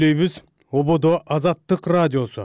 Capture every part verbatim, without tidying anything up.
Дейбиз Ободо Азаттык радиосу.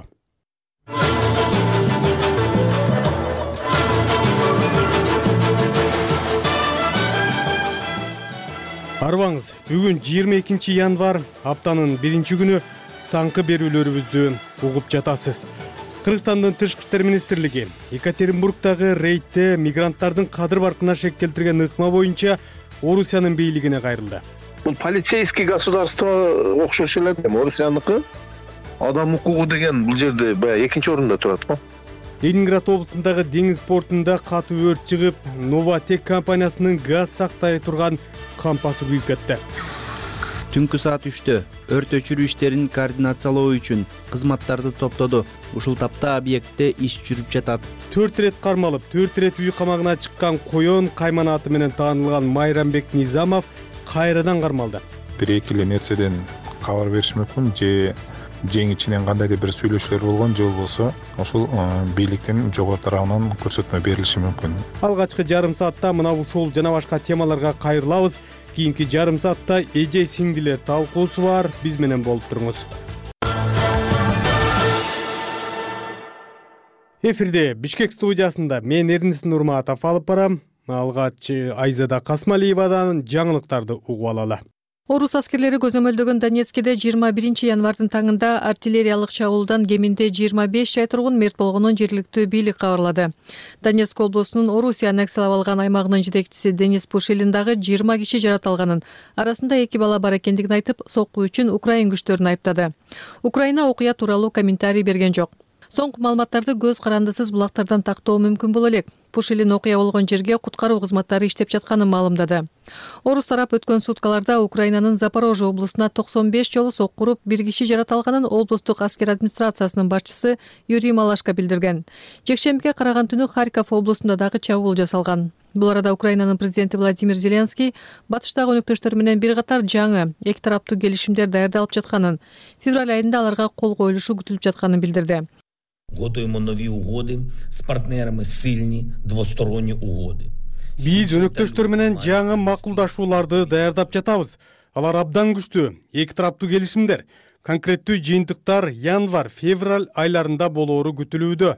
Арбаңыз, бүгүн жыйырма экинчи январь, аптанын биринчи күнү таңкы берүүлөрүбүздү угуп жатасыз. Кыргызстандын Тышкы иштер министрлиги Екатеринбургдагы рейдте мигранттардын кадыр баркына шек келтирген ыкма боюнча Орусиянын бийлигине кайрылды. Бул полицейский государство окшош эле, Орусияныкы адам укугу деген бул жерде баягы экинчи орунда турат го. Ленинград облусундагы деңиз портунда катуу өрт чыгып, Новатек компаниясынын газ сактай турган кампасы күйүп кетти. Түнкү саат үчтө өрт өчүрүү иштерин координациялоо үчүн кызматтарды топтоду. Ушул тапта объектте иш жүрүп жатат. төрт ирет кармалып, төрт ирет үй камагына чыккан Коён Кайман аты менен таанылган Майрамбек Низамов кайрадан кармалды. Бир-эки эле нерседен кабар бериш мүмкүн, же жең ичинен кандайдыр бир сүйлөшүүлөр болгон, же болбосо ошол бийликтин жогору тарабынан көрсөтмө берилиши мүмкүн. Алгачкы жарым саатта мына ушул жана башка темаларга кайрылабыз. Кийинки жарым саатта эже сиңдилер талкуусу бар. Биз менен болуп туруңуз. Эфирде Бишкек студиясында мен Эрнис Нурматов алып барам. Алгач Айзада Касмалиевадан жаңылыктарды угуп алалы. Орус аскерлери көзөмөлдөгөн Донецкиде жыйырма биринчи январдын таңында артиллериялык чабуулдан кеминде жыйырма беш жай тургун мерт болгонун жергиликтүү бийлик кабарлады. Донецк облусунун Орусия аннексиялап алган аймагынын жетекчиси Денис Пушилин дагы жыйырма киши жаратылганын, арасында эки бала бар экендигин айтып, сокку үчүн Украин күчтөрүн айыптады. Украина окуя тууралуу комментарий берген жок. Соңку маалыматтарды көз карандысыз булактардан тактоо мүмкүн боло элек. Пушилин окуя болгон жерге куткаруу кызматтары иштеп жатканын маалымдады. Орус тарап өткөн суткаларда Украинанын Запорожье облусуна токсон беш жолу сокку уруп, бир киши жаратылганын облустук аскер администрациясынын башчысы Юрий Малашко билдирген. Жекшембиге караган түнү Харьков облусунда дагы чабуул жасалган. Бул арада Украинанын президенти Владимир Зеленский батыштагы өнөктөштөр менен бир катар жаңы эки тараптуу келишимдер даярдалып жатканын, февраль айында аларга кол коюлушу күтүлүп жатканын билдирди. Готуємо нові угоди з партнерами, сильні двосторонні угоди. Биз өнөктөштөр менен жаңы макулдашууларды даярдап жатабыз. Алар абдан күчтүү, эки тараптуу келишимдер, конкреттүү жыйынтыктар январь, февраль айларында болоору күтүлүүдө.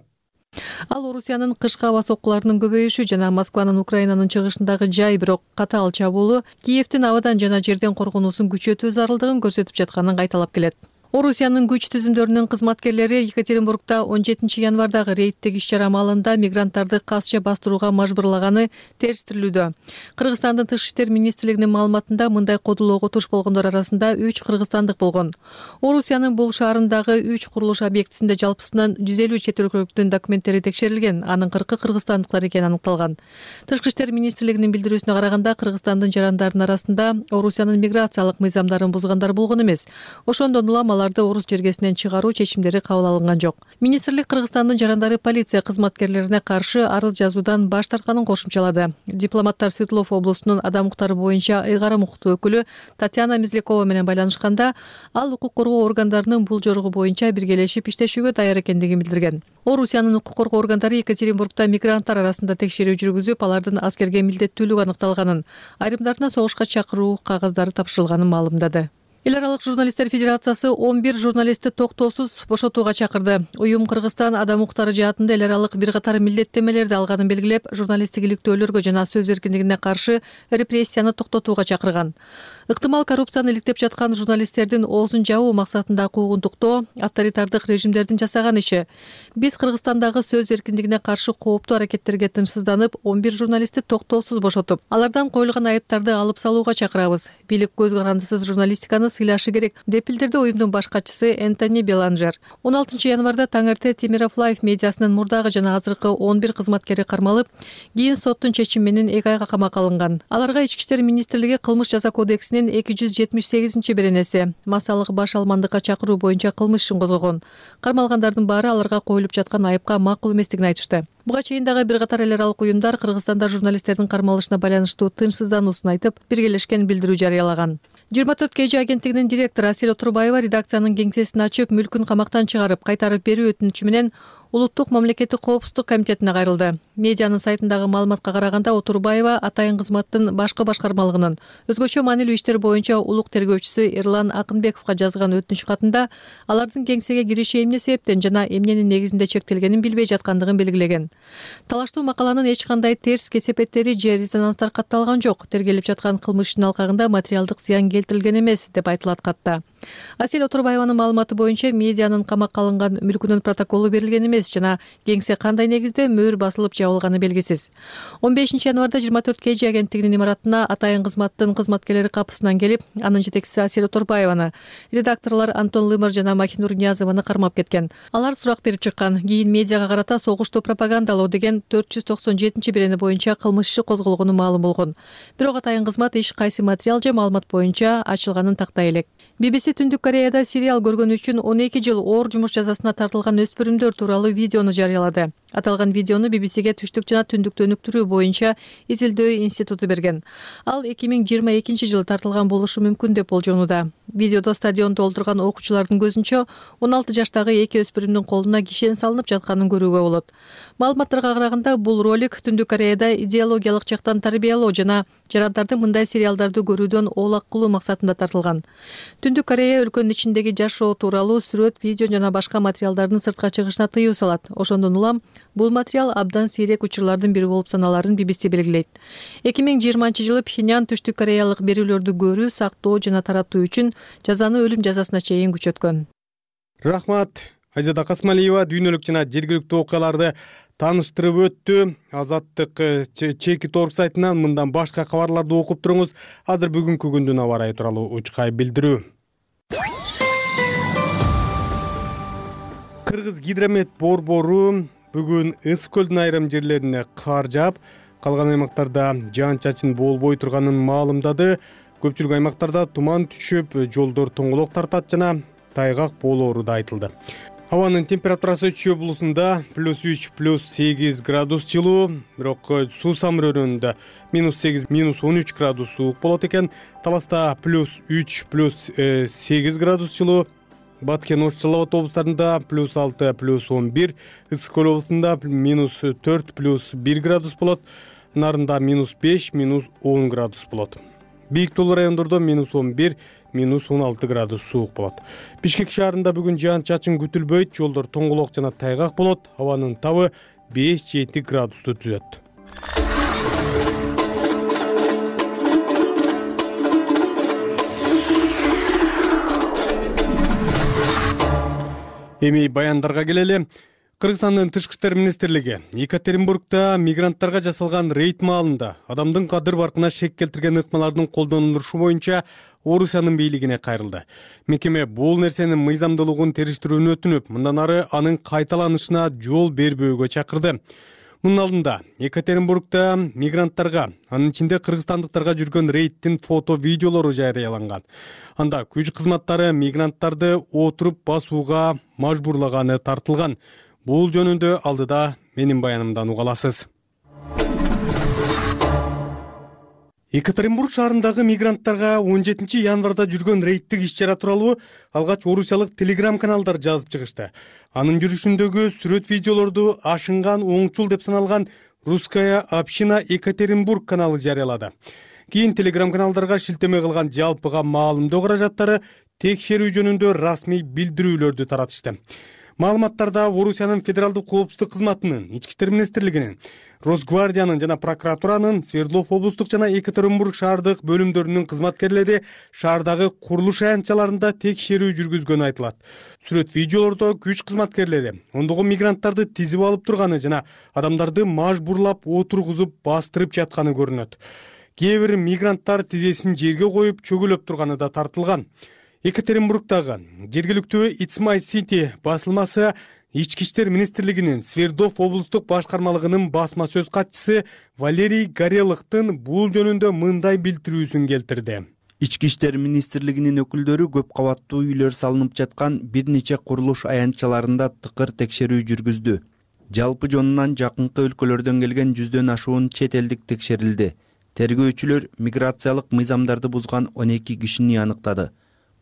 Ал Орусиянын кышкы аба соккуларынын көбөйүшү жана Москванын Украинанын чыгышындагы жай бирок катаал чабуулу Киевдин абадан жана жерден коргонуусун күчөтүү зарылдыгын көрсөтүп жатканын кайталап келет. Орусиянын күч түзүмдөрүнүн кызматкерлери Екатеринбургда он жетинчи январдагы рейдтеги иш-чара маалында мигранттарды касча бастырууга мажбурлаганы териштирилүүдө. Кыргызстандын Тышкы иштер министрлигинин маалыматында мындай кодулоого туш болгондор арасында үч кыргызстандык болгон. Орусиянын бул шаарындагы үч курулуш объектисинде жалпысынан жүз элүү чет өлкөлүктүн документтери текшерилген, анын кыркы кыргызстандыктар экени аныкталган. Тышкы иштер министрлигинин билдирүүсүнө караганда Кыргызстандын жарандарынын арасында Орусиянын миграциялык мыйзамдарын бузгандар болгон эмес. Ошондон улам аларды орус жергесинен чыгаруу чечимдери кабыл алынган жок. Министрлик Кыргызстандын жарандары полиция кызматкерлерине каршы арыз жазуудан баш тартканын кошумчалады. Дипломаттар Свердлов облусунун адам укуктары боюнча ыйгарым укуктуу өкүлү Татьяна Мезлякова менен байланышканда, ал укук коргоо органдарынын бул жоругу боюнча биргелешип иштешүүгө даяр экендигин билдирген. Орусиянын укук коргоо органдары Екатеринбургда мигранттар арасында текшерүү жүргүзүп, алардын аскерге милдеттүүлүгү аныкталганын, айрымдарына согушка чакыруу кагаздары тапшырылганын маалымдады. Эл аралык журналисттер федерациясы он бир журналистти токтоосуз бошотууга чакырды. Уюм Кыргызстан адам укуктары жаатында эл аралык бир катар милдеттемелерди алганын белгилеп, журналисттик иликтөөлөргө жана сөз эркиндигине каршы репрессияны токтотууга чакырган. Ыктымал коррупцияны иликтеп жаткан журналисттердин оозун жабуу максатында куугунтуктоо авторитардык режимдердин жасаган иши. Биз Кыргызстандагы сөз эркиндигине каршы кооптуу аракеттерге тынчсызданып, он бир журналистти токтоосуз бошотуп, алардан коюлган айыптарды алып салууга чакырабыз. Бийлик көз карандысыз журналистиканы сыйлашы керек, деп билдирди уюмдун баш катчысы Энтони Беланжер. он алтынчы январда таң эрте Темиров Лайф медиасынын мурдагы жана азыркы он бир кызматкери кармалып, кийин соттун чечими менен эки айга камакка алынган. Аларга Ички иштер министрлиги кылмыш жаза кодексинин эки жүз жетимиш сегизинчи беренеси массалык баш алмандыкка чакыруу боюнча кылмыш ишин козгогон. Кармалгандардын баары аларга коюлуп жаткан айыпка макул эместигин айтышты. Буга чейин дагы бир катар эл аралык уюмдар Кыргызстанда журналисттердин кармалышына байланыштуу тынчсыздануусун айтып, биргелешкен билдирүү жарыялаган. жыйырма төрт кей жи агенттигинин директору Асель Отурбаева редакциянын кеңсесин ачып, мүлкүн камактан чыгарып, кайтарып берүү өтүнүчү менен улуттук мамлекеттик коопсуздук комитетине кайрылды. Медианын сайтындагы маалыматка караганда Отурбаева атайын кызматтын башкы башкармалыгынын өзгөчө маанилүү иштер боюнча улук тергөөчүсү Эрлан Акынбековго жазган өтүнүч катында алардын кеңсеге кириши эмне себептен жана эмненин негизинде чектелгенин билбей жаткандыгын белгилеген. Талаштуу макаланын эч кандай терс кесепеттери же резонанстар катталган жок. Тергелип жаткан кылмыш ишинин алкагында материалдык зыян келтирилген эмес деп айтылат катта. Асель Отурбаеванын маалыматы боюнча медианын камакка алынган мүлкүнүн протоколу берилген эмес жана кеңсе кандай негизде мөөр басылып жабылганы белгисиз. он бешинчи январда жыйырма төрт кей жи агенттигинин имаратына атайын кызматтын кызматкерлери капысынан келип, анын жетекчиси Асель Отурбаеваны, редакторлор Антон Лымыр жана Махинур Ниязованы кармап кеткен. Алар сурак берип чыккан. Кийин медиага карата согушту пропагандалоо деген төрт жүз токсон жетинчи берени боюнча кылмыш иши козголгону маалым болгон. Бирок атайын кызмат иш кайсы материал же маалымат боюнча ачылганын тактай элек. би би си Түндүк Кореяда сериал көргөнү үчүн он эки жыл оор жумуш жазасына тартылган өспүрүмдөр тууралуу видеону жарыялады. Аталган видеону би би сиге Түштүк жана Түндүктү өнүктүрүү боюнча изилдөө институту берген. Ал эки миң жыйырма экинчи жылы тартылган болушу мүмкүн деп болжонууда. Видеодо стадион толтурган окуучулардын көзүнчө он алты жаштагы эки өспүрүмдүн колуна кишен салынып жатканын көрүүгө болот. Маалыматтарга караганда бул ролик Түндүк Кореяда идеологиялык жактан тарбиялоо жана жарандарды мындай сериалдарды көрүүдөн оолак кылуу максатында тартылган. Түндүк Корея өлкөнүн ичиндеги жашоо тууралуу сүрөт, видео жана башка материалдардын сыртка чыгышына тыюу салат. Ошондон улам бул материал абдан сейрек учурлардын бири болуп саналарын би би си белгилейт. эки миң жыйырманчы жылы Пхеньян түштүк кореялык берүүлөрдү көрүү, сактоо жана таратуу үчүн жазаны өлүм жазасына чейин күчөткөн. Рахмат. Айзада Касмалиева дүйнөлүк жана жергиликтүү окуяларды тааныштырып өттү. Азаттык чекит орг сайтынан мындан башка кабарларды окуп туруңуз. Азыр бүгүнкү күндүн аба ырайы тууралуу учкай билдирүү. Кыргыз гидромет борбору бүгүн Ысык көлдүн айрым жерлерине кар жаап, калган аймактарда жаан-чачын болбой турганын маалымдады. Көпчүлүк аймактарда туман түшүп, жолдор тоңголок тартат жана тайгак болоору да айтылды. Абанын температурасы Чүй облусунда плюс үч, плюс сегиз градус жылуу, бирок Суу Самыр өрөөнүндө минус сегиз, минус он үч градус суук болот экен. Таласта плюс үч, плюс сегиз градус жылуу, Баткен, Ош, Жалал Абад облустарында плюс алты, плюс он бир, Ысык көл облусунда минус төрт, плюс бир градус болот, Нарында минус беш, минус он градус болот. Бийик тоолуу райондордо минус он бир, минус он алты градус суук болот. Бишкек шаарында бүгүн жаан-чачын күтүлбөйт, жолдор тоңголок жана тайгак болот, абанын табы беш жети градусту түзөт. Эми баяндарга келели. Кыргызстандын тышкы иштер министрлиги Екатеринбургда мигранттарга жасалган рейд маалында адамдын кадыр баркына шек келтирген ыкмалардын колдонулушу боюнча Орусиянын бийлигине кайрылды. Мекеме бул нерсенин мыйзамдуулугун териштирүүнү өтүнүп, мындан ары анын кайталанышына жол бербөөгө чакырды. Мунун алдында Екатеринбургда мигранттарга, анын ичинде кыргызстандыктарга жүргөн рейдтин фото-видеолору жарыяланган. Анда күч кызматтары мигранттарды отуруп басууга мажбурлаганы тартылган. Бул жөнүндө алдыда менин баянымдан уга аласыз. Екатеринбург шаарындагы мигранттарга он жетинчи январда жүргөн рейдтик иш-чара тууралуу алгач орусиялык телеграм-каналдар жазып чыгышты. Анын жүрүшүндөгү сүрөт-видеолорду ашынган оңчул деп саналган Русская община Екатеринбург каналы жарыялады. Кийин телеграм-каналдарга шилтеме кылган жалпыга маалымдоо каражаттары текшерүү жөнүндө расмий билдирүүлөрдү таратышты. Маалыматтарда Орусиянын федералдык коопсуздук кызматынын, Ички иштер министрлигинин, Росгвардиянын жана прокуратуранын, Свердлов облустук жана Екатеринбург шаардык бөлүмдөрүнүн кызматкерлери шаардагы курулуш аянтчаларында текшерүү жүргүзгөнү айтылат. Сүрөт-видеолордо күч кызматкерлери ондогон мигранттарды тизип алып турганы жана адамдарды мажбурлап отургузуп бастырып жатканы көрүнөт. Кээ бир мигранттар тизесин жерге коюп чөгөлөп турганы да тартылган. Екатеринбургдагы жергиликтүү It's My City басылмасы Ички иштер министрлигинин Свердлов облустук башкармалыгынын басма сөз катчысы Валерий Горелыктын бул жөнүндө мындай билдирүүсүн келтирди. Ички иштер министрлигинин өкүлдөрү көп кабаттуу үйлөр салынып жаткан бир нече курулуш аянтчаларында тыкыр текшерүү жүргүздү. Жалпы жонунан жакынкы өлкөлөрдөн келген жүздөн ашуун чет элдик текшерилди. Тергөөчүлөр миграциялык мыйзамдарды бузган он эки кишини аныктады.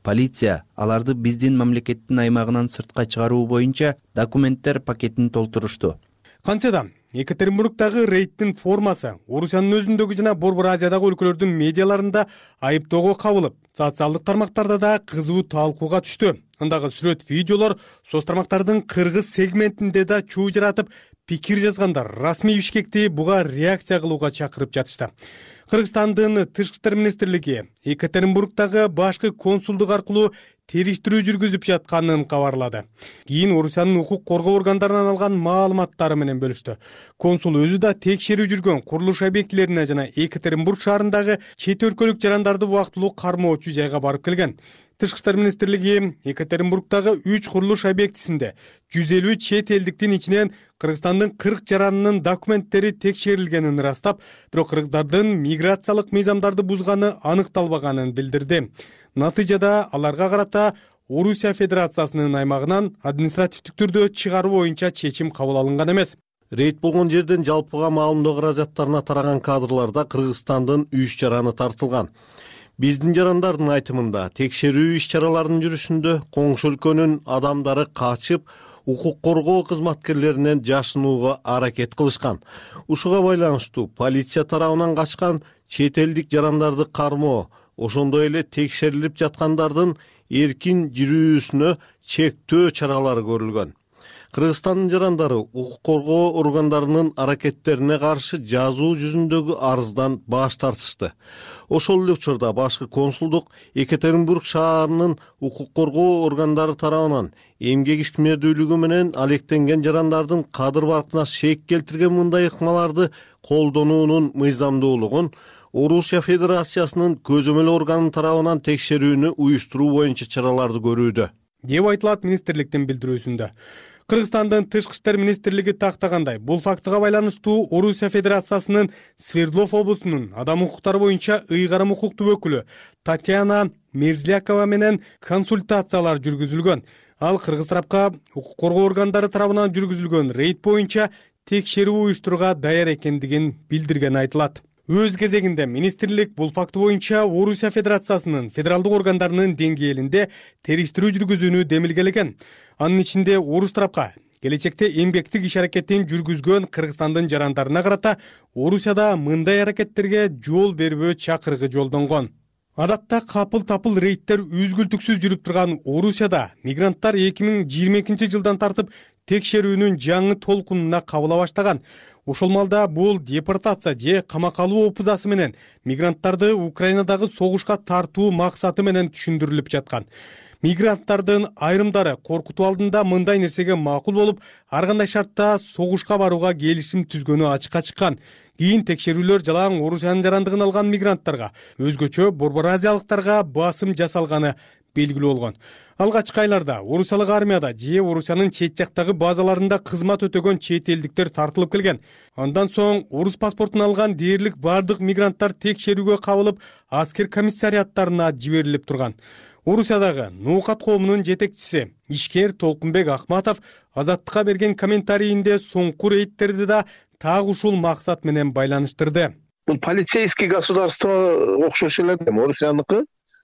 Полиция аларды биздин мамлекеттин аймагынан сыртка чыгаруу боюнча документтер пакетин толтурушту. Кантсе да Екатеринбургдагы рейдтин формасы Орусиянын өзүндөгү жана Борбор Азиядагы өлкөлөрдүн медиаларында айыптоого кабылып, социалдык тармактарда да кызуу талкууга түштү. Андагы сүрөт, видеолор соц тармактардын кыргыз сегментинде да чуу жаратып, пикир жазгандар расмий Бишкекти буга реакция кылууга чакырып жатышты. Кыргызстандын Тышкы иштер министрлиги Екатеринбургдагы башкы консулдук аркылуу териштирүү жүргүзүп жатканын кабарлады. Кийин Орусиянын укук коргоо органдарынан алган маалыматтары менен бөлүштү. Консул өзү да текшерүү жүргөн курулуш объектилерине жана Екатеринбург шаарындагы чет өлкөлүк жарандарды убактылуу кармоочу жайга барып келген. Тышкы иштер министрлиги Екатеринбургдагы үч курулуш объектисинде жүз элүү чет элдиктин ичинен Кыргызстандын кырк жаранынын документтери текшерилгенин ырастап, бирок кыргыздардын миграциялык мыйзамдарды бузганы аныкталбаганын билдирди. Натыйжада аларга карата Орусия Федерациясынын аймагынан административдик түрдө чыгаруу боюнча чечим кабыл алынган эмес. Рейд болгон жерден жалпыга маалымдоо каражаттарына тараган кадрларда Кыргызстандын үч жараны тартылган. Биздин жарандардын айтымында текшерүү иш-чараларынын жүрүшүндө коңшу өлкөнүн адамдары качып, укук коргоо кызматкерлеринен жашынууга аракет кылышкан. Ушуга байланыштуу полиция тарабынан качкан чет элдик жарандарды кармоо, ошондой эле текшерилип жаткандардын эркин жүрүүсүнө чектөө чаралары көрүлгөн. Кыргызстандын жарандары укук коргоо органдарынын аракеттерине каршы жазуу жүзүндөгү арыздан баш тартышты. Ошол эле учурда башкы консулдук Екатеринбург шаарынын укук коргоо органдары тарабынан эмгек ишмердүүлүгү менен алектенген жарандардын кадыр баркына шек келтирген мындай ыкмаларды колдонуунун мыйзамдуулугун Орусия Федерациясынын көзөмөл органы тарабынан текшерүүнү уюштуруу боюнча чараларды көрүүдө, деп айтылат министрликтин билдирүүсүндө. Кыргызстандын Тышкы иштер министрлиги тактагандай, бул фактыга байланыштуу Орусия Федерациясынын Свердлов облусунун адам укуктары боюнча ыйгарым укуктуу өкүлү Татьяна Мерзлякова менен консультациялар жүргүзүлгөн. Ал кыргыз тарапка укук коргоо органдары тарабынан жүргүзүлгөн рейд боюнча текшерүү уюштурууга даяр экендигин билдиргени айтылат. Өз кезегинде министрлик бул факты боюнча Орусия Федерациясынын федералдык органдарынын деңгээлинде териштирүү жүргүзүүнү демилгелеген. Анын ичинде орус тарапка келечекте эмгектик иш аракетин жүргүзгөн Кыргызстандын жарандарына карата Орусияда мындай аракеттерге жол бербөө чакырыгы жолдонгон. Адатта капыл-тапыл рейдтер үзгүлтүксүз жүрүп турган Орусияда мигранттар эки миң жыйырма экинчи жылдан тартып текшерүүнүн жаңы толкунуна кабыла баштаган. Ошол малда бул депортация же камакка алуу опузасы менен мигранттарды Украинадагы согушка тартуу максаты менен түшүндүрүлүп жаткан. Мигранттардын айрымдары коркутуу алдында мындай нерсеге макул болуп, ар кандай шартта согушка барууга келишим түзгөнү ачыкка чыккан. Кийин текшерүүлөр жалаң Орусиянын жарандыгын алган мигранттарга, өзгөчө Борбор Азиялыктарга басым жасалганы белгилүү болгон. Алгачкы айларда Орусиялык армияда же Орусиянын чет жактагы базаларында кызмат өтөгөн чет элдиктер тартылып келген. Андан соң орус паспортун алган дээрлик бардык мигранттар текшерүүгө кабылып, аскер комиссариаттарына жиберилип турган. Орусиядагы Ноокат коомунун жетекчиси ишкер Толкунбек Ахматов Азаттыкка берген комментарийинде соңку рейдтерди да так ушул максат менен байланыштырды. Бул полицейский государство окшош эле Орусияныкы.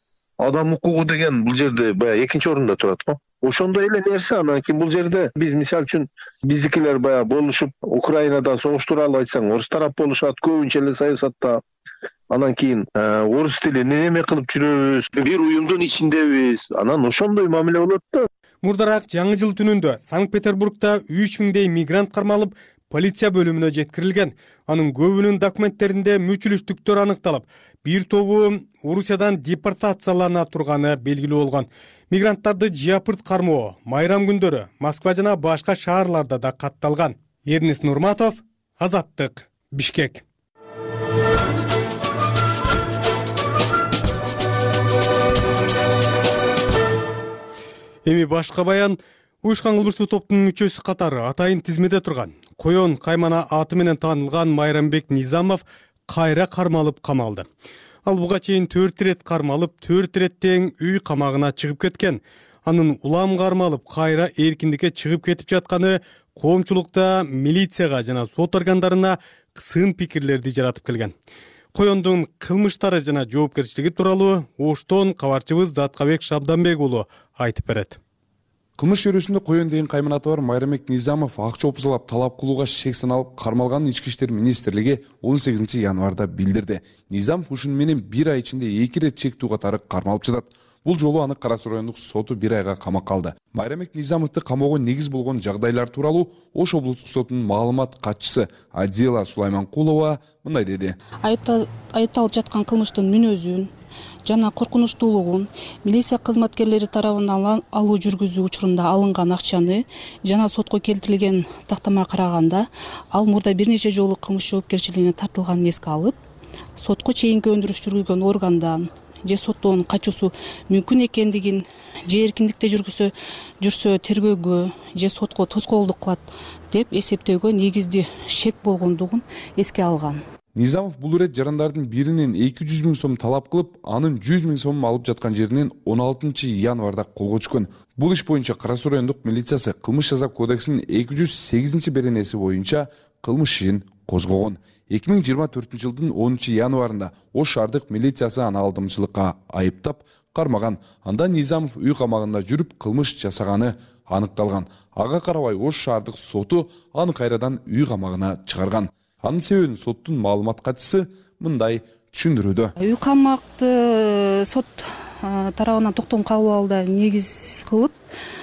Адам укугу деген бул жерде баягы экинчи орунда турат го. Ошондой эле нерсе. Анан кийин бул жерде биз мисал үчүн биздикилер баягы болушуп Украинада согуш тууралуу айтсаң, орус тарап болушат, көбүнчө эле саясатта. Анан кийин орус тилин эме кылып жүрөбүз, бир уюмдун ичиндебиз. Анан ошондой мамиле болот да. Мурдараак жаңы жыл түнүндө Санкт-Петербургда үч миңдей мигрант кармалып, полиция бөлүмүнө жеткирилген. Анын көбүнүн документтеринде мүчүлүштүктөр аныкталып, бир тобу Орусиядан депортациялана турганы белгилүү болгон. Мигранттарды жыапырт кармоо майрам күндөрү Москва жана башка шаарларда да катталган. Эрнест Нурматов, Азаттык, Бишкек. Эми башка баян. Уюшкан кылмыштуу топтун мүчөсү катары атайын тизмеде турган Коён Каймана аты менен таанылган Майрамбек Низамов кайра кармалып камалды. Ал буга чейин төрт ирет кармалып, төрт ирет тең үй камагына чыгып кеткен. Анын улам кармалып, кайра эркиндикке чыгып кетип жатканы коомчулукта милицияга жана сот органдарына сын пикирлерди жаратып келген. коёндун кылмыштары жана жоопкерчилиги тууралуу Оштон кабарчыбыз Даткабек Шабданбек уулу айтып берет. Кылмыш чөйрөсүндө коён деген кайманаты бар Майрамбек Низамов акча опузалап талап кылууга шек саналып кармалганын Ички иштер министрлиги он сегизинчи январда билдирди. Низамов ушуну менен бир ай ичинде эки ирет чектүү катары кармалып жатат. Бул жолу аны Кара Суу райондук соту бир айга камакка алды. Майрамбек Низамовду камоого негиз болгон жагдайлар тууралуу Ош облустук сотунун маалымат катчысы Адила Сулайманкулова мындай деди. Айыпталып жаткан кылмыштын мүнөзүн жана коркунучтуулугун, милиция кызматкерлери тарабынан алуу жүргүзүү учурунда алынган акчаны жана сотко келтирилген тактамага караганда ал мурда бир нече жолу кылмыш жоопкерчилигине тартылганын эске алып, сотко чейинки өндүрүш жүргүзгөн органдан же соттоонун качуусу мүмкүн экендигин, же эркиндикте жүргүсө жүрсө тергөөгө же сотко тоскоолдук кылат деп эсептөөгө негизди шек болгондугун эске алган. Низамов бул ирет жарандардын биринен эки жүз миң сом талап кылып, анын жүз миң сом алып жаткан жеринен он алтынчы январда колго түшкөн. Бул иш боюнча Кара Суу райондук милициясы кылмыш жаза кодексинин эки жүз сегизинчи беренеси боюнча кылмыш ишин козгогон. эки миң жыйырма төртүнчү жылдын онунчу январында Ош шаардык милициясы аны алдамчылыкка айыптап кармаган. Анда Низамов үй камагында жүрүп кылмыш жасаганы аныкталган. Ага карабай Ош шаардык соту аны кайрадан үй камагына чыгарган. Анын себебин соттун маалымат катчысы мындай түшүндүрүүдө. Үй камакты сот тарабынан токтом кабыл алуууда негиз кылып,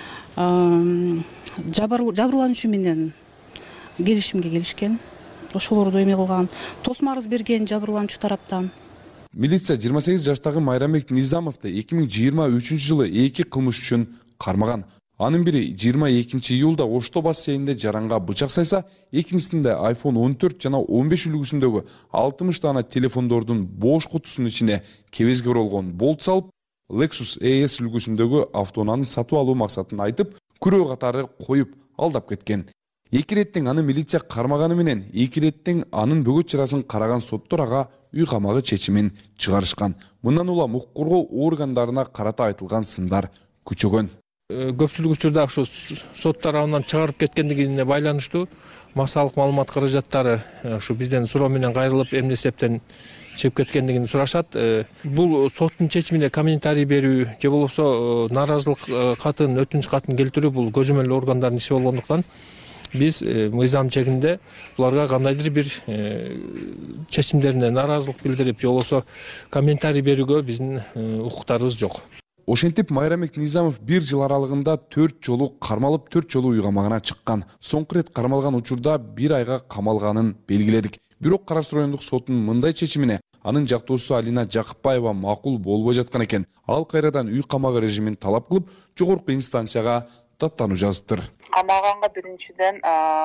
жабырлануучу менен келишимге келишкен. Ошолорду эме кылган, тосмо арыз берген жабырлануучу тараптан. Милиция жыйырма сегиз жаштагы Майрамбек Низамовду эки миң жыйырма үчүнчү жылы эки кылмыш үчүн кармаган. Анын бири жыйырма экинчи июлда Ошто бассейнинде жаранга бычак сайса, экинчисинде айфон он төрт жана он беш үлгүсүндөгү алтымыш дана телефондордун бош кутусунун ичине кебезге оролгон болт салып, Lexus E S үлгүсүндөгү автоунааны сатып алуу максатын айтып, күрөө катары коюп алдап кеткен. Эки иреттен аны милиция кармаганы менен эки иреттен анын бөгөт чарасын караган соттор ага үй камагы чечимин чыгарышкан. Мындан улам укук коргоо органдарына карата айтылган сындар күчөгөн. Көпчүлүк учурда ушу сот тарабынан чыгарып кеткендигине байланыштуу массалык маалымат каражаттары ушу бизден суроо менен кайрылып эмне себептен чыгып кеткендигин сурашат. Бул соттун чечимине комментарий берүү же болбосо нааразылык катын, өтүнүч катын келтирүү бул көзөмөл органдардын иши болгондуктан биз мыйзам чегинде буларга кандайдыр бир чечимдерине нааразылык билдирип же болбосо комментарий берүүгө биздин укуктарыбыз жок. Ошентип Майрамбек Низамов бир жыл аралыгында төрт жолу кармалып, төрт жолу үй камагына чыккан. Соңку рет кармалган учурда бир айга камалганын белгиледик. Бирок Кара Суу райондук сотунун мындай чечимине анын жактоосу Алина Жакыпбаева макул болбой жаткан экен. Ал кайрадан үй камагы режимин талап кылып, жогорку инстанцияга даттануу жазыптыр. Камалганга биринчиден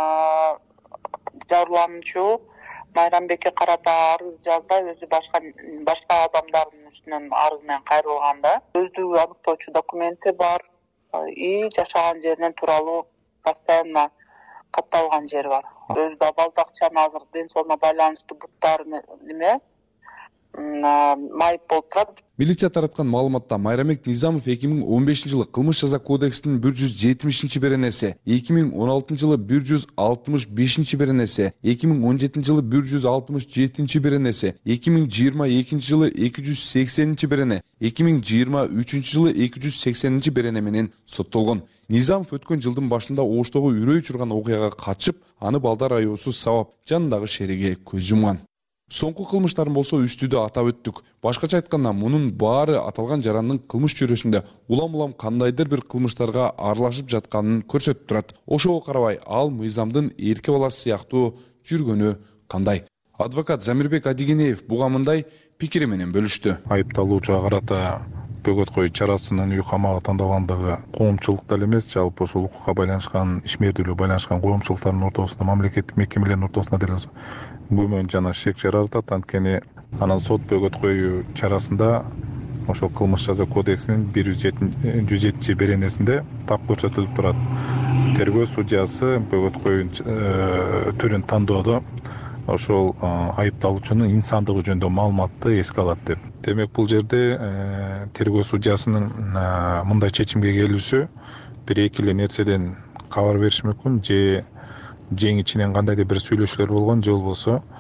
жабырлануучу Майрамбекке карата арыз жазбай, өзү башка башка адамдардын үстүнөн арыз менен кайрылганда, өздүгү аныктоочу документи бар и жашаган жеринен тууралуу постоянно катталган жери бар. Өзү да балдакчаны азыр ден соолугуна байланыштуу буттары неме майып болуп турат. Милиция тараткан маалыматта Майрамбек Низамов эки миң он бешинчи жылы кылмыш жаза кодексинин бир жүз жетимишинчи беренеси, эки миң он алтынчы жылы бир жүз алтымыш бешинчи беренеси, эки миң он жетинчи жылы бир жүз алтымыш жетинчи беренеси, эки миң жыйырма экинчи жылы эки жүз сексенинчи берене, эки миң жыйырма үчүнчү жылы эки жүз сексенинчи берене менен соттолгон. Низамов өткөн жылдын башында Оштогу үрөй учурган окуяга катышып, аны балдар аюусу сабап жанындагы шериге көз жумган. Соңку кылмыштарын болсо үстүдө атап өттүк. Башкача айтканда, мунун баары аталган жарандын кылмыш чөйрөсүндө улам-улам кандайдыр бир кылмыштарга аралашып жатканын көрсөтүп турат. Ошого карабай, ал мыйзамдын эрке баласы сыяктуу жүргөнү кандай? Адвокат Замирбек Адигенеев буга мындай пикири менен бөлүштү. Айыпталуучуга карата бөгөт коюу чарасынын үй камагы тандалгандыгы коомчулук деле эмес, жалпы ушул укукка байланышкан, ишмердүүлүгү байланышкан коомчулуктардын ортосунда, мамлекеттик мекемелердин ортосунда деле күмөн жана шек жаратат. Анткени анан сот бөгөт коюу чарасында ошол кылмыш жаза кодексинин бир жүз жетинчи беренесинде так көрсөтүлүп турат. Тергөө судьясы бөгөт коюу түрүн тандоодо ошол айыпталуучунун инсандыгы жөнүндө маалыматты эске алат деп. Демек бул жерде тергөө судьясынын мындай чечимге келүүсү бир эки эле нерседен кабар бериш мүмкүн. Же жең ичинен кандайдыр бир сүйлөшүүлөр болгон, же болбосо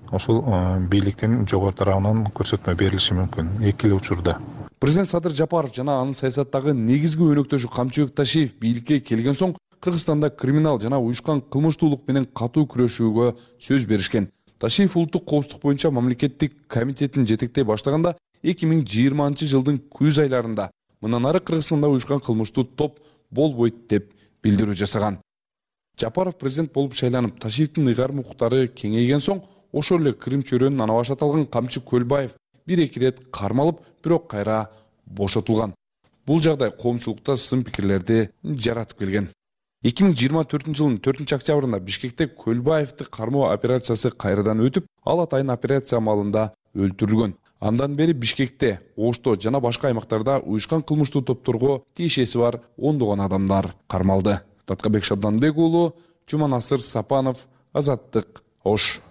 ошол бийликтин жогору тарабынан көрсөтмө берилиши мүмкүн эки эле учурда. Президент Садыр Жапаров жана анын саясаттагы негизги өнөктөшү Камчыбек Ташиев бийликке келген соң Кыргызстанда криминал жана уюшкан кылмыштуулук менен катуу күрөшүүгө сөз беришкен. Ташиев улуттук коопсуздук боюнча мамлекеттик комитетин жетектей баштаганда эки миң жыйырманчы жылдын күз айларында мындан ары Кыргызстанда уюшкан кылмыштуу топ болбойт деп билдирүү жасаган. Жапаров президент болуп шайланып, Ташиевдин ыйгарым укуктары кеңейген соң ошол эле Крым чөйрөнүн ана башы аталган Камчы Көлбаев бир-эки рет кармалып, бирок кайра бошотулган. Бул жагдай коомчулукта сын пикирлерди жаратып келген. эки миң жыйырма төртүнчү жылдын төртүнчү октябрында Бишкекте Көлбаевди кармоо операциясы кайрадан өтүп, ал атайын операция маалында өлтүрүлгөн. Андан бери Бишкекте, Ошто жана башка аймактарда уюшкан кылмыштуу топторго тиешеси бар ондогон адамдар кармалды. Таткабек Шабданбек уулу, Жуманасыр Сапанов, Азаттык, Ош.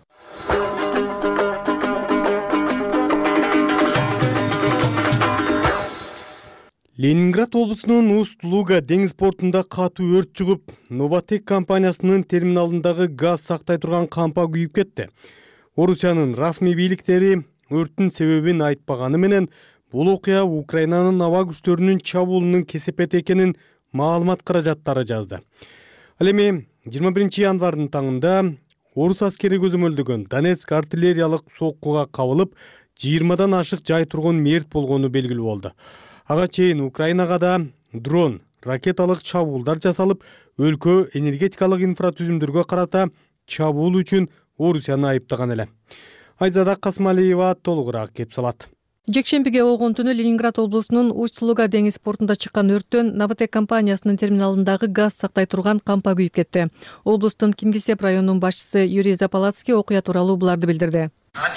Ленинград облусунун Усть-Луга деңиз портунда катуу өрт чыгып, Новотек компаниясынын терминалындагы газ сактай турган кампа күйүп кетти. Орусиянын расмий бийликтери өрттүн себебин айтпаганы менен, бул окуя Украинанын аба күчтөрүнүн чабуулунун кесепети экенин маалымат каражаттары жазды. Ал эми жыйырма биринчи январдын таңында орус аскери көзөмөлдөгөн Донецк артиллериялык соккуга кабылып, жыйырмадан ашык жай тургун мерт болгону белгилүү болду. Ага чейин Украинага да дрон, ракеталык чабуулдар жасалып, өлкө энергетикалык инфратүзүмдөргө карата чабуул үчүн Орусияны айыптаган эле. Айзада Касмалиева толугураак кеп салат. Жекшембиге огон түнү Ленинград облусунун Усть-Луга деңиз портунда чыккан өрттөн Новотек компаниясынын терминалындагы газ сактай турган кампа күйүп кетти. Облустун Кингисепп районунун башчысы Юрий Запалацкий окуя тууралуу буларды билдирди.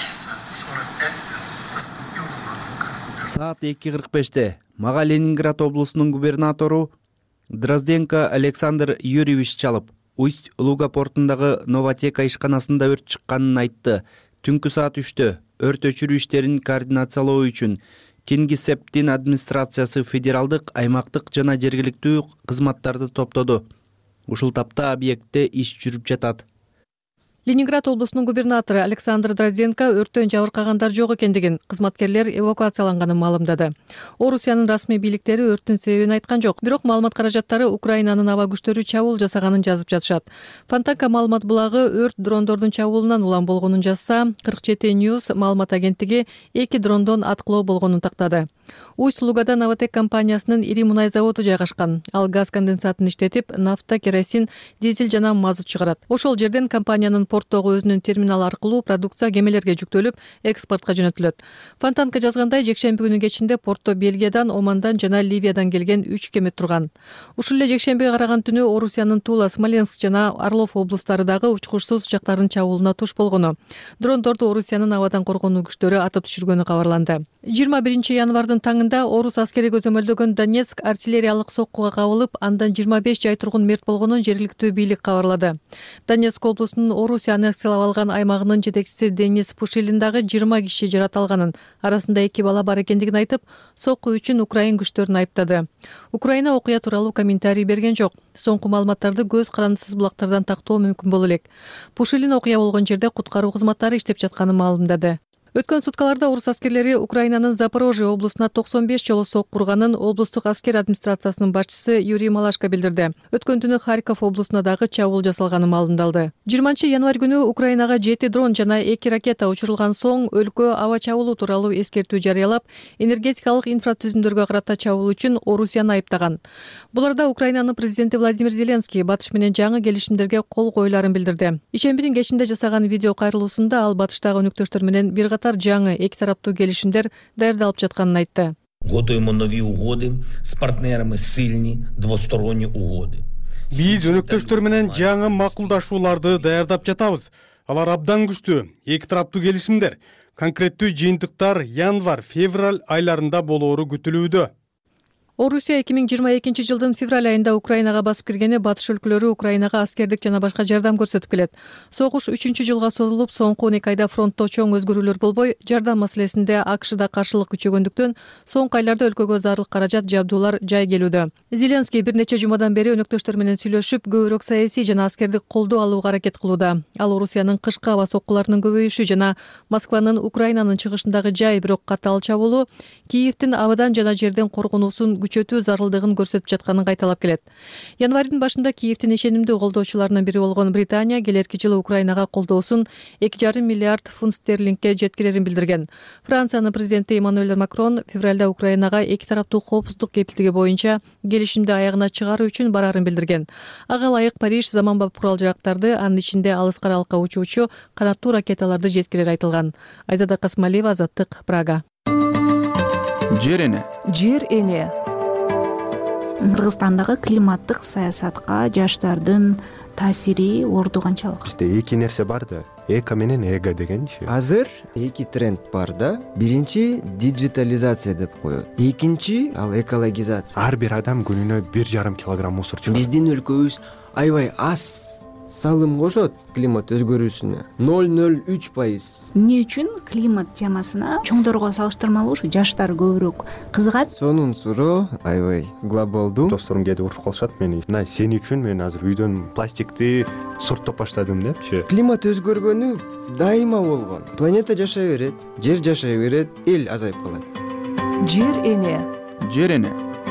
Саат эки кырк беште мага Ленинград облусунун губернатору Дрозденко Александр Юрьевич чалып, Усть-Луга портундагы Новотек ишканасында өрт чыкканын айтты. Түнкү саат үчтө өрт өчүрүү иштерин координациялоо үчүн Кингисепптин администрациясы федералдык, аймактык жана жергиликтүү кызматтарды топтоду. Ушул тапта объектте иш жүрүп жатат. Ленинград облусунун губернатору Александр Дрозденко өрттөн жабыркагандар жок экендигин, кызматкерлер эвакуацияланганын маалымдады. Орусиянын расмий бийликтери өрттүн себебин айткан жок, бирок маалымат каражаттары Украинанын аба күчтөрү чабуул жасаганын жазып жатышат. Фонтанка маалымат булагы өрт дрондордун чабуулунан улам болгонун жазса, кырк жети News маалымат агенттиги эки дрондон аткылоо болгонун тактады. Усть-Лугада Новотек компаниясынын ири мунай заводу жайгашкан. Ал газ конденсатын иштетип, нафта, керосин, дизель жана мазут чыгарат. Ошол жерден компаниянын порттогу өзүнүн терминал аркылуу продукция кемелерге жүктөлүп, экспортко жөнөтүлөт. Фонтанка жазгандай, жекшемби күнү кечинде портто Бельгиядан, Омандан жана Ливиядан келген үч кеме турган. Ушул эле жекшембиге караган түнү Орусиянын Тула, Смоленск жана Орлов облустары дагы учкучсуз учактардын чабуулуна туш болгону. Дрондорду Орусиянын абадан коргонуу күчтөрү атып түшүргөнү кабарланды. жыйырма биринчи январдын таңында орус аскери көзөмөлдөгөн Донецк артиллериялык соккуга кабылып, андан жыйырма беш жай тургун мерт болгонун жергиликтүү бийлик кабарлады. Донецк облусунун Орусия аннексиялап алган аймагынын жетекчиси Денис Пушилин дагы жыйырма киши жараталганын, арасында эки бала бар экендигин айтып, сокку үчүн Украин күчтөрүн айыптады. Украина окуя тууралуу комментарий берген жок. Соңку маалыматтарды көз карандысыз булактардан тактоо мүмкүн боло элек. Пушилин окуя болгон жерде куткаруу кызматтары иштеп жатканын маалымдады. Өткөн суткаларда орус аскерлери Украинанын Запорожье облусуна токсон беш жолу сокку урганын облустук аскер администрациясынын башчысы Юрий Малашко билдирди. Өткөн түнү Харьков облусуна дагы чабуул жасалганы маалымдалды. жыйырманчы январь күнү Украинага жети дрон жана эки ракета учурулган соң өлкө аба чабуулу тууралуу эскертүү жарыялап, энергетикалык инфратүзүмдөргө карата чабуул үчүн Орусияны айыптаган. Буларда Украинанын президенти Владимир Зеленский Батыш менен жаңы келишимдерге кол коюларын билдирди. Ишембинин кечинде жасаган видео кайрылуусунда ал Батыштагы өнөктөштөр менен бир жаңы эки тараптуу келишимдер даярдалып жатканын айтты. Готуємо нові угоди з партнерами, сильні двосторонні угоди. Биз өнөктөштөр менен жаңы макулдашууларды даярдап жатабыз. Алар абдан күчтүү, эки тараптуу келишимдер. Конкреттүү жыйынтыктар январь, февраль айларында болоору күтүлүүдө. Орусия эки миң жыйырма экинчи жылдын февраль айында Украинага басып киргени батыш өлкөлөрү Украинага аскердик жана башка жардам көрсөтүп келет. Согуш үчүнчү жылга созулуп, соңку он эки айда фронтто чоң өзгөрүүлөр болбой, жардам маселесинде АКШда каршылык күчөгөндүктөн соңку айларда өлкөгө зарыл каражат, жабдуулар жай келүүдө. Зеленский бир нече жумадан бери өнөктөштөр менен сүйлөшүп, көбүрөөк саясий жана аскердик колдоо алууга аракет кылууда. Ал Орусиянын кышкы аба соккуларынын көбөйүшү жана Москванын Украинанын чыгышындагы жай бирок катаал чабуулу Киевдин абадан жана жерден коргонуусун күчөтүү зарылдыгын көрсөтүп жатканын кайталап келет. Январдын башында Киевдин ишенимдүү колдоочуларынын бири болгон Британия келерки жылы Украинага колдоосун эки жарым миллиард фунт стерлингге жеткирерин билдирген. Франциянын президенти Эммануэль Макрон февралда Украинага эки тараптуу коопсуздук кепилдиги боюнча келишимди аягына чыгаруу үчүн барарын билдирген. Ага ылайык Париж заманбап курал-жарактарды, анын ичинде алыс каралыкка учуучу канаттуу ракеталарды жеткирери айтылган. Айзада Касмалиева, Азаттык, Прага. Жер эне. Жер эне. Кыргызстандагы климаттык саясатка жаштардын таасири орду канчалык? Бизде эки нерсе бар да, эко менен эго дегенчи. Азыр эки тренд бар да. Биринчи диджитализация деп коет. Экинчи ал экологизация. Ар бир адам күнүнө бир жарым килограмм мусор чыгарат. Биздин өлкөбүз аябай аз салым кошот климат өзгөрүүсүнө. ноль ноль үч пайыз. Эмне үчүн климат темасына чоңдорго салыштырмалуу ушу жаштар көбүрөөк кызыгат? Сонун суроо аябай глобалдуу. Досторум келип урушуп калышат мени. Мына сен үчүн мен азыр үйдөн пластикти сурттоп баштадым депчи. Климат өзгөргөнү дайыма болгон. Планета жашай берет, жер жашай берет, эл азайып калат. Жер эне. Жер эне.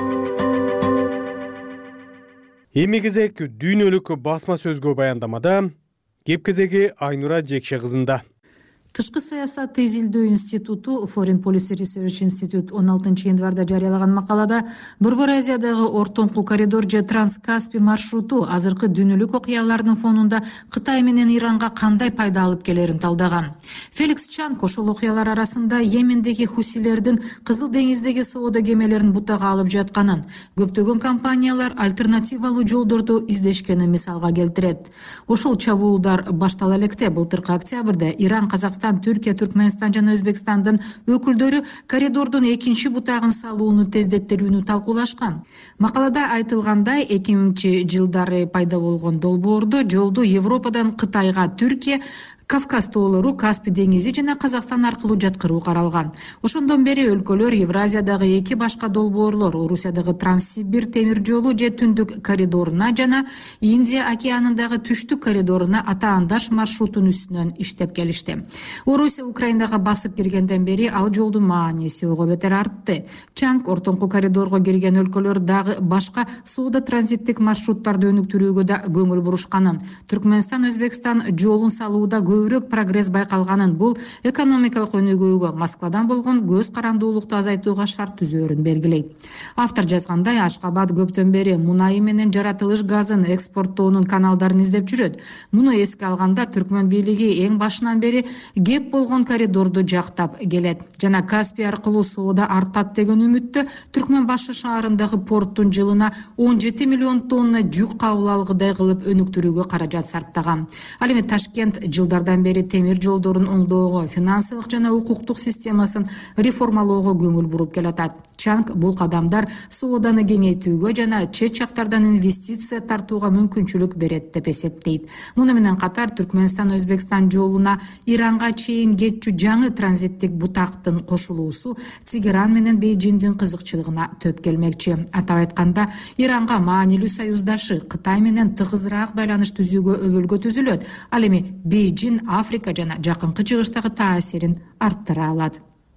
Эми кезек дүйнөлүк басма сөзгө баяндамада кеп кезеги Айнура Жекше кызында. Тышкы саясат изилдөө институту Foreign Policy Research Institute он алтынчы январда жарыялаган макалада Борбор Азиядагы ортоңку коридор же Транскаспий маршруту азыркы дүйнөлүк окуялардын фонунда Кытай менен Иранга кандай пайда алып келерин талдаган. Феликс Чанг ошол окуялар арасында Йемендеги хусилердин Кызыл деңиздеги соода кемелерин бутага алып жатканын, көптөгөн компаниялар альтернативалуу жолдорду издешкенин мисалга келтирет. Ошол чабуулдар баштала электе былтыркы октябрда Иран, Казакстан, Түркия, Түркмөнстан жана Өзбекстандын өкүлдөрү коридордун экинчи бутагын салууну тездеттерүүнү талкуулашкан. Макалада айтылгандай, эки миңинчи жылдары пайда болгон долбоордо жолду Европадан Кытайга Түркия, Кавказ тоолору, Каспий деңизи жана Казакстан аркылуу жаткыруу каралган. Ошондон бери өлкөлөр Евразиядагы эки башка долбоорлор, Орусиядагы Транссибир темир жолу же Түндүк коридоруна жана Индия океанындагы Түштүк коридоруна атаандаш маршрутун үстүнөн иштеп келишти. Орусия Украинага басып киргенден бери ал жолдун мааниси ого бетер артты. Чанг ортоңку коридорго кирген өлкөлөр дагы башка соода транзиттик маршруттарды өнүктүрүүгө да көңүл бурушканын, Түркмөнстан, Өзбекстан жолун салууда көбүрөөк прогресс байкалганын, бул экономикалык өнүгүүгө, Москвадан болгон көз карандуулукту азайтууга шарт түзөөрүн белгилейт. Автор жазгандай, Ашкабад көптөн бери мунайы менен жаратылыш газын экспорттоонун каналдарын издеп жүрөт. Муну эске алганда Түркмөн бийлиги эң башынан бери кеп болгон коридорду жактап келет жана Каспий аркылуу соода артат деген үмүттө Түркмөн башы шаарындагы порттун жылына он жети миллион тонна жүк кабыл алгыдай кылып өнүктүрүүгө каражат сарптаган. Ал эми Ташкент жылдардан бери темир жолдорун оңдоого, финансылык жана укуктук системасын реформалоого көңүл буруп келатат. Чанг бул кадамдар сооданы кеңейтүүгө жана чет жактардан инвестиция тартууга мүмкүнчүлүк берет деп эсептейт. Муну менен катар Түркмөнстан Өзбекстан жолуна Иранга чейин кетчү жаңы транзиттик бутактын кошулуусу Тегеран менен Бейжиңдин кызыкчылыгына төп келмекчи. Атап айтканда, Иранга маанилүү союздашы Кытай менен тыгызыраак байланыш түзүүгө өбөлгө түзүлөт. Ал эми Бейжиң Африка жана жакынкы чыгыштагы таасирин арттыра алат.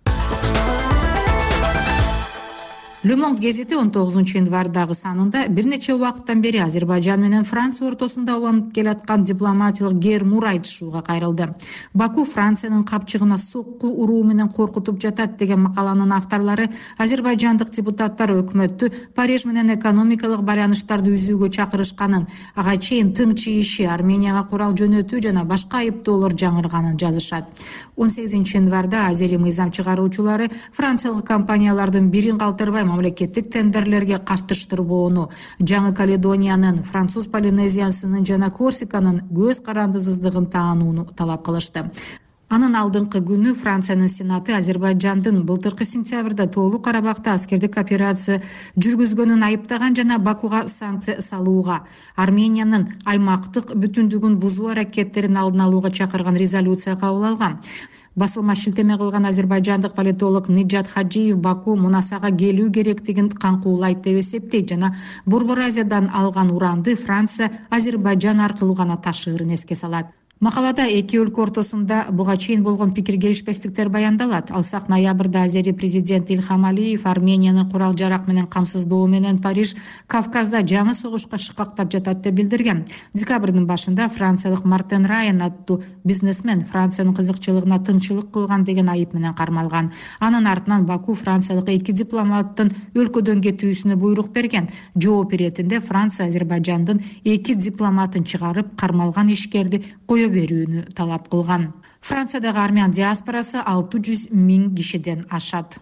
Le Monde гезити он тогузунчу январдагы санында бир нече убакыттан бери Азербайжан менен Франция ортосунда уланып келаткан дипломатиялык гер-мур айтышууга кайрылды. Баку Франциянын капчыгына сокку уруу менен коркутуп жатат деген макаланын авторлору азербайжандык депутаттар өкмөттү Париж менен экономикалык байланыштарды үзүүгө чакырышканын, ага чейин тың чийиши, Арменияга курал жөнөтүү жана башка айыптоолор жаңырганын жазышат. он сегизинчи январда азери мыйзам чыгаруучулары франциялык компаниялардын бирин калтырбай мамлекеттик тендерлерге катыштырбоону, Жаңы Каледониянын, Француз Полинезиясынын жана Корсиканын көз карандысыздыгын таанууну талап кылышты. Анын алдыңкы күнү Франциянын Сенаты Азербайжандын былтыркы сентябрда Тоолуу Карабакта аскердик операция жүргүзгөнүн айыптаган жана Бакуга санкция салууга, Армениянын аймактык бүтүндүгүн бузуу аракеттерин алдын алууга чакырган резолюция кабыл алган. Басылма шилтеме кылган азербайжандык политолог Ниджат Хаджиев Баку Мунасага келүү керектигин каңкуулайт деп эсептейт жана Борбор Азиядан алган уранды Франция Азербайжан аркылуу гана ташыырын эске салат. Макалада эки өлкө ортосунда буга чейин болгон пикир келишпестиктер баяндалат. Алсак, ноябрда Азери президенти Ильхам Алиев Армениянын курал жарак менен камсыздоо менен Париж Кавказда жаңы согушка шыкактап жатат деп билдирген. Декабрдын башында франциялык Мартен Райан аттуу бизнесмен Франциянын кызыкчылыгына тыңчылык кылган деген айып менен кармалган. Анын артынан Баку франциялык эки дипломаттын өлкөдөн кетүүсүнө буйрук берген. Жооп иретинде Франция Азербайжандын эки дипломатын чыгарып, кармалган ишкерди кое берүүнү талап кылган. Франциядагы армян диаспорасы алты жүз миң кишиден ашат.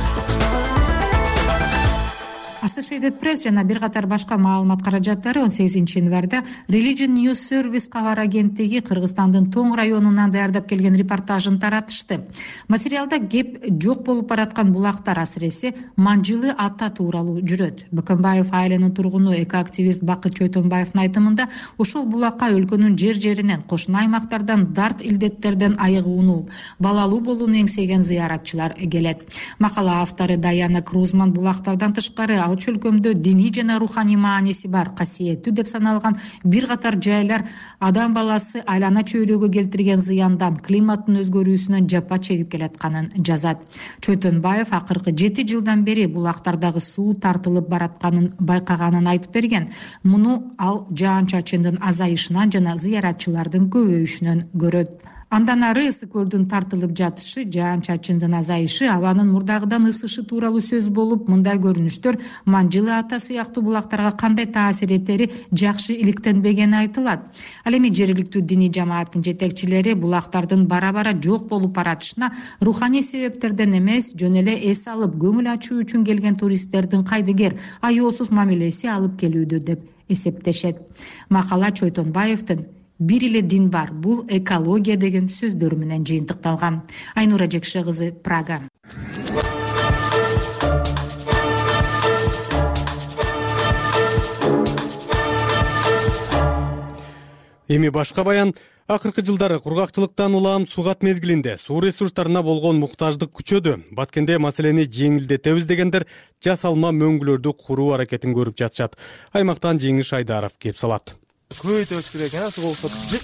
Associated Press жана бир катар башка маалымат каражаттары он сегизинчи январда Religion News Service кабар агенттиги Кыргызстандын Тоң районунан даярдап келген репортажын таратышты. Материалда кеп жок болуп бараткан булактар, асыресе Манжылы ата тууралуу жүрөт. Бөкөнбаев айылынын тургуну экоактивист Бакыт Чойтонбаевдин айтымында ушул булакка өлкөнүн жер-жеринен, кошуна аймактардан, дарт илдеттерден айыгууну, балалуу болууну эңсеген зыяратчылар келет. Макала автору Даяна Крузман булактардан тышкары ал чөлкөмдө диний жана руханий мааниси бар, касиеттүү деп саналган бир катар жайлар адам баласы айлана чөйрөгө келтирген зыяндан, климаттын өзгөрүүсүнөн жапа чегип келатканын жазат. Чойтонбаев акыркы жети жылдан бери булактардагы суу тартылып баратканын байкаганын айтып берген. Муну ал жаан-чачындын азайышынан жана зыяратчылардын көбөйүшүнөн көрөт. Андан ары ысык көлдүн тартылып жатышы, жаан-чачындын азайышы, абанын мурдагыдан ысышы тууралуу сөз болуп, мындай көрүнүштөр Манжылы ата сыяктуу булактарга кандай таасир этери жакшы иликтенбегени айтылат. Ал эми жергиликтүү диний жамааттын жетекчилери булактардын бара-бара жок болуп баратышына руханий себептерден эмес, жөн эле эс алып, көңүл ачуу үчүн келген туристтердин кайдыгер, аяосуз мамилеси алып келүүдө деп эсептешет. Макала Чойтонбаевдин «Бир эле дин бар, бул экология» деген сөздөрү менен жыйынтыкталган. Айнура Жекше кызы, Прага. Эми башка баян. Акыркы жылдары кургакчылыктан улам сугат мезгилинде суу ресурстарына болгон муктаждык күчөдү. Баткенде маселени жеңилдетебиз дегендер жасалма мөңгүлөрдү куруу аракетин көрүп жатышат. Аймактан Жеңиш Айдаров кеп салат. Көбөйтөбүз керек экен, суу болсо.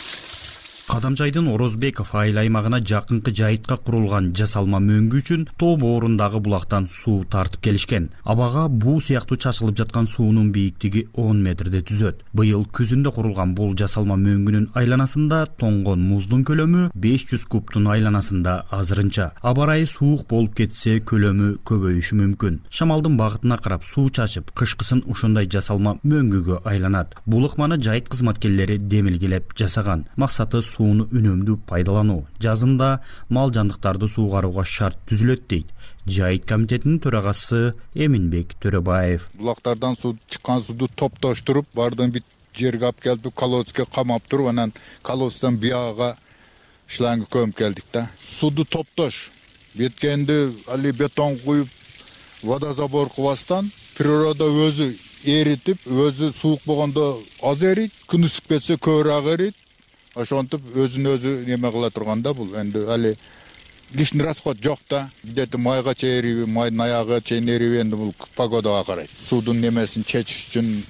Кадамжайдын Орозбеков айыл аймагына жакынкы жайытка курулган жасалма мөңгү үчүн тоо боорундагы булактан суу тартып келишкен. Абага буу сыяктуу чачылып жаткан суунун бийиктиги он метрде түзөт. Быйыл күзүндө курулган бул жасалма мөңгүнүн айланасында тоңгон муздун көлөмү беш жүз кубтун айланасында азырынча. Аба ырайы суук болуп кетсе көлөмү көбөйүшү мүмкүн. Шамалдын багытына карап суу чачып, кышкысын ушундай жасалма мөңгүгө айланат. Бул ыкманы жайыт кызматкерлери демилгелеп жасаган. Максаты сууну үнөмдүү пайдалануу. Жазында мал жандыктарды суугарууга шарт түзүлөт дейт Жайыт комитетинин төрагасы Эминбек Төрөбаев. Булактардан суу чыккан сууду топтоштуруп, бардын бит жерге алып келип, колодцке камап туруп, анан колодцтан бияга шланга көмүп келдик да. Сууду топтош. Беткенде али бетон куюп, водозабор кылбастан природа өзү эритип, өзү суук болгондо аз эрийт, күн ысык кетсе көбүрөөк эрийт. Ошонтип өзүн өзү неме кыла турганда бул энди али лишний расход жок да. Где-то майга чейриби, майдын аягы чейин эриби, энди бул погодага карайт. Суудун немесин чечиш үчүн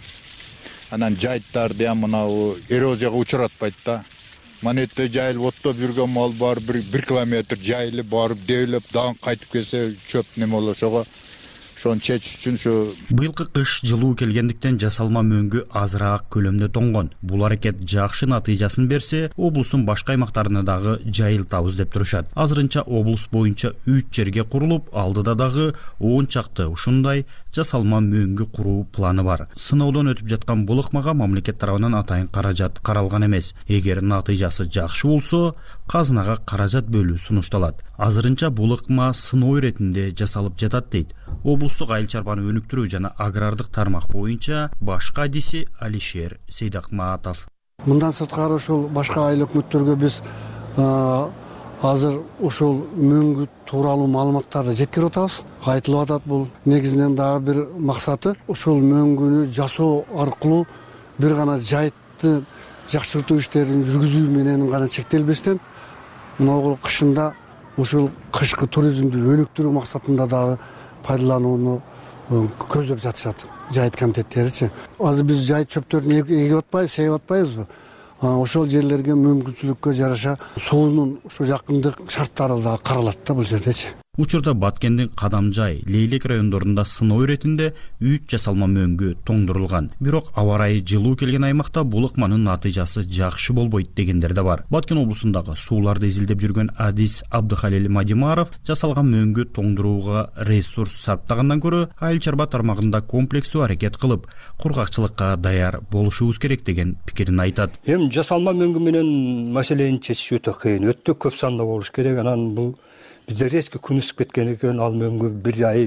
анан жайыттарды ham мынау эрозияга учуратпайт да. Манетте жайылып оттоп жүргөн мал бар, бир километр жайылып барып дейлеп, дагы кайтып келсе чөп неме болот. Ошого шон чечиш үчүн ушу быйылкы кыш жылуу келгендиктен жасалма мөңгү азыраак көлөмдө тоңгон. Бул аракет жакшы натыйжасын берсе, облустун башка аймактарына дагы жайылтабыз деп турушат. Азырынча облус боюнча үч жерге курулуп, алдыда дагы он чакты ушундай жасалма мөңгү куруу планы бар. Сыноодон өтүп жаткан бул ыкмага мамлекет тарабынан атайын каражат каралган эмес. Эгер натыйжасы жакшы болсо, казынага каражат бөлүү сунушталат. Азырынча бул ыкма сыноо иретинде жасалып жатат дейт облустук айыл чарбаны өнүктүрүү жана агрардык тармак боюнча башкы адиси Алишер Сейдакматов. Мындан сырткары ушул башка айыл өкмөттөргө биз азыр ошол мөңгү тууралуу маалыматтарды жеткирип атабыз. Айтылып атат бул негизинен дагы бир максаты ошол мөңгүнү жасоо аркылуу бир гана жайытты жакшыртуу иштерин жүргүзүү менен гана чектелбестен, мына кышында ошол кышкы туризмди өнүктүрүү максатында дагы пайдаланууну көздөп жатышат жайыт комитеттеричи. Азыр биз жайыт чөптөрүн эгип атпайбыз, сейип атпайбызбы? Ошол жерлерге мүмкүнчүлүккө жараша суунун ошо жакындык шарттары да каралат да бул жердечи. Учурда Баткендин Кадамжай, Лейлек райондорунда сыноо иретинде үч жасалма мөңгү тоңдурулган. Бирок аба ырайы жылуу келген аймакта бул ыкманын натыйжасы жакшы болбойт дегендер да бар. Баткен облусундагы сууларды изилдеп жүргөн Адис Абдыхалил Мадимаров жасалган мөңгү тоңдурууга ресурс сарптагандан көрө айыл чарба тармагында комплекстүү аракет кылып, кургакчылыкка даяр болушубуз керек деген пикирин айтат. Эми жасалма мөңгү менен маселени чечиш өтө кыйын, өтө көп санда болуш керек. Анан бул бизде резко күн ысып кеткен экен, ал мөңгү бир ай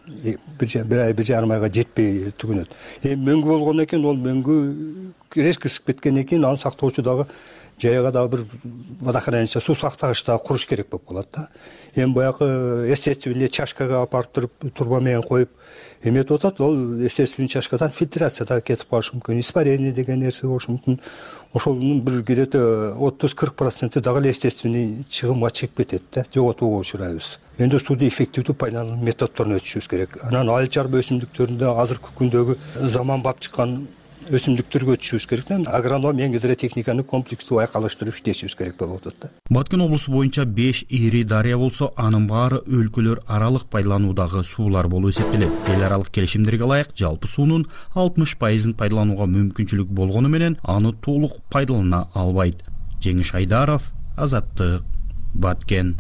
бир ай бир жарым айга жетпей түгүнөт. Эми мөңгү болгон экен, ол мөңгү резко ысып кеткенден кийин аны сактоочу дагы жайга дагы бир водохранилище, суу сактагыч дагы куруш керек болуп калат да. Эми баягы естественный чашкага алып барып туруп турба менен коюп эметип атат, ол естественный чашкадан фильтрация дагы кетип калышы мүмкүн, испарение деген нерсе болушу мүмкүн. Ошонун бир где-то отуз кырк проценти дагы естественный чыгымга чыгып кетет да, жоготууга учурайбыз. Эми сууну эффективдүү пайдалануу методдорун өтүшүбүз керек. Анан айыл чарба өсүмдүктөрүндө азыркы күндөгү заманбап чыккан өсүмдүктөргө өтүшүбүз керек да. Агроном менен гидротехниканы комплекстүү айкалыштырып иштешибиз керек болуп атат да. Баткен облусу боюнча беш ири дарыя болсо, анын баары өлкөлөр аралык пайдалануудагы суулар болуп эсептелет. Эл аралык келишимдерге ылайык жалпы суунун алтымыш пайызын пайдаланууга мүмкүнчүлүк болгону менен аны толук пайдалана албайт. Жеңиш Айдаров, Азаттык, Баткен.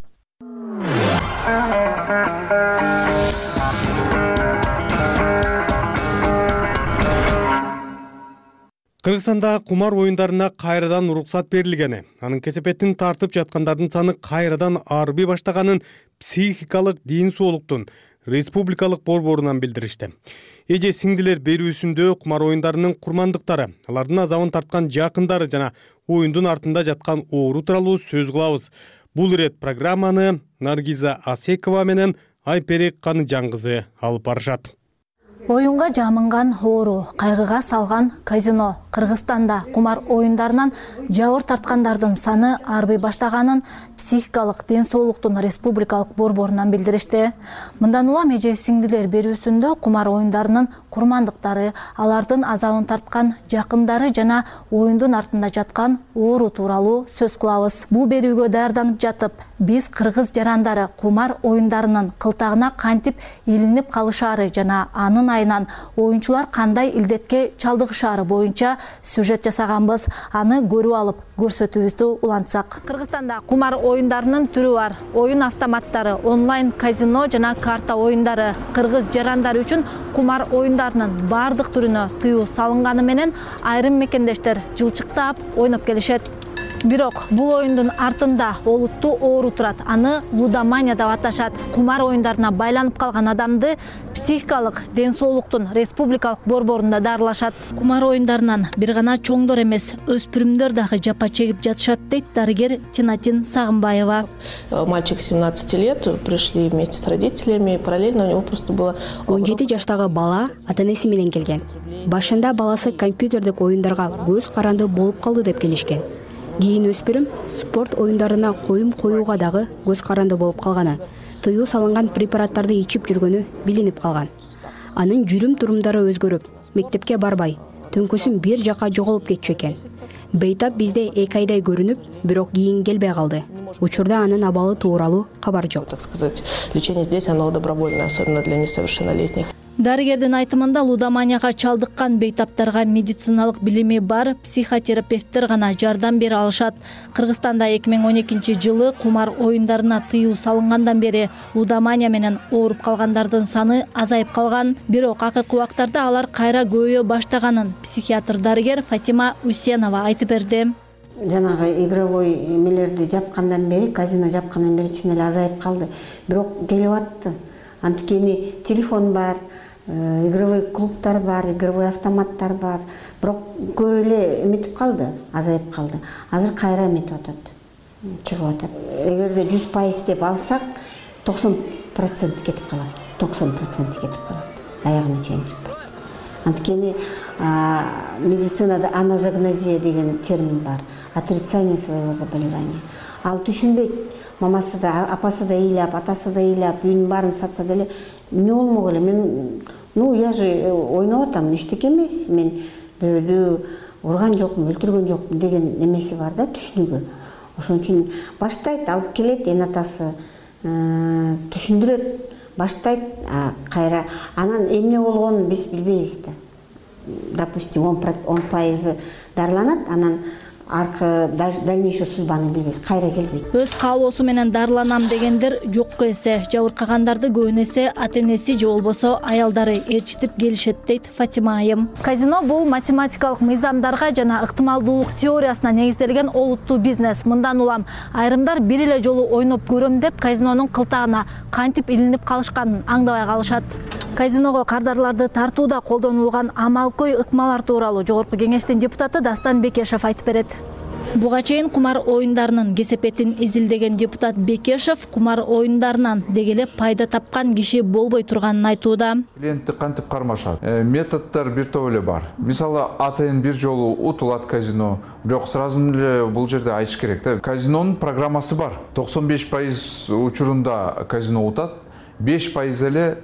Кыргызстанда кумар оюндарына кайрадан уруксат берилгени, анын кесепетин тартып жаткандардын саны кайрадан арбый баштаганын психикалык ден соолуктун республикалык борборунан билдиришти. Эже сиңдилер берүүсүндө кумар оюндарынын курмандыктары, алардын азабын тарткан жакындары жана оюндун артында жаткан оору тууралуу сөз кылабыз. Бул ирет программаны Наргиза Асекова менен Айперек Каныжан-кызы алып барышат. Оюнга жамынган оору, кайгыга салган казино. Кыргызстанда кумар оюндарынан жабыр тарткандардын саны арбый баштаганын психикалык ден соолуктун республикалык борборунан билдиришти. Мындан улам эже сиңдилер берүүсүндө кумар оюндарынын курмандыктары, алардын азабын тарткан жакындары жана оюндун артында жаткан оору тууралуу сөз кылабыз. Бул берүүгө даярданып жатып, биз кыргыз жарандары кумар оюндарынын кылтагына кантип илинип калышаары жана анын айынан оюнчулар кандай илдетке чалдыгышаары боюнча сюжет жасаганбыз. Аны көрүп алып көрсөтүүбүздү улантсак. Кыргызстанда кумар оюндарынын түрү бар. Оюн автоматтары, онлайн казино жана карта оюндары. Кыргыз жарандары үчүн кумар оюндарынын бардык түрүнө тыюу салынганы менен айрым мекендештер жылчыктап ойноп келишет. Бирок бул оюндун артында олуттуу оору турат. Аны лудомания деп аташат. Кумар оюндарына байланып калган адамды психикалык ден соолуктун республикалык борборунда дарылашат. Кумар оюндарынан бир гана чоңдор эмес, өспүрүмдөр дагы жапа чегип жатышат дейт дарыгер Тинатин Сагынбаева. Мальчик семнадцати лет, пришли вместе с родителями, параллельно у него просто было... он жети жаштагы бала ата-энеси менен келген. Башында баласы компьютердик оюндарга көз каранды болуп калды деп келишкен. Кийин өспүрүм спорт оюндарына коюм коюуга дагы көз каранды болуп калганы, тыюу салынган препараттарды ичип жүргөнү билинип калган. Анын жүрүм турумдары өзгөрүп, мектепке барбай, төңкөсүн бир жака жоголуп кетчү экен. Бейтап бизде эки айдай көрүнүп, бирок кийин келбей калды. Учурда анын абалы тууралуу кабар жок. Так сказать, лечение здесь оно добровольное, особенно для несовершеннолетних. Дарыгердин айтымында лудоманияга чалдыккан бейтаптарга медициналык билими бар психотерапевттер гана жардам бере алышат. Кыргызстанда эки миң он экинчи жылы кумар оюндарына тыюу салынгандан бери лудомания менен ооруп калгандардын саны азайып калган. Бирок акыркы убактарда алар кайра көбөйө баштаганын психиатр дарыгер Фатима Усенова айтып берди. Жанагы игровой эмелерди жапкандан бери, казино жапкандан бери чын эле азайып калды. Бирок келип атты. Анткени телефон бар, игровой клубтар бар, игровой автоматтар бар. Бирок көп эле эметип калды, азайып калды. Азыр кайра эметип атат. чыгып атат. Эгерде жүз пайыз деп алсак, токсон процент кетип калат. токсон процент кетип калат. Аягына чейин чыкпайт. Анткени медицинада аназагнозия деген термин бар. Отрицание своего заболевания. Ал түшүнбөйт. Мамасы да, апасы да ыйлап, атасы да ыйлап, үйүнүн баарын сатса деле, эмне болмок эле? Мен, ну, я же ойноп атам, эчтеке эмес. Мен бирөөдү урган жокмун, өлтүргөн жокмун деген немеси бар да, түшүнүгү. Ошон үчүн баштайт, алып келет эн атасы, түшүндүрөт, баштайт, кайра анан эмне болгонун биз билбейбиз да. Допустим, он пайызы дарыланат, анан аркы дальнейший судьбаны билбейт, кайра келбейт. Өз каалоосу менен дарыланам дегендер жокко эсе. Жабыркагандарды көбүнесе ата-энеси же болбосо аялдары ээрчитип келишет дейт Фатима айым. Казино бул математикалык мыйзамдарга жана ыктымалдуулук теориясына негизделген олуттуу бизнес. Мындан улам айрымдар бир эле жолу ойноп көрөм деп казинонун кылтагына кантип илинип калышканын аңдабай калышат. Казиного кардарларды тартууда колдонулган амалкой ыкмалар тууралуу Жогорку Кеңештин депутаты Дастан Бекешев айтып берет. Буга чейин кумар оюндарынын кесепетин изилдеген депутат Бекешев кумар оюндарынан дегеле пайда тапкан киши болбой турганын айтууда. Клиентти кантип кармашат? Методдор бир топ эле бар. Мисалы, атайын бир жолу утулат казино, бирок сразу эле бул жерде айтыш керек да. Казинонун программасы бар. токсон беш пайыз учурунда казино утат, беш пайыз эле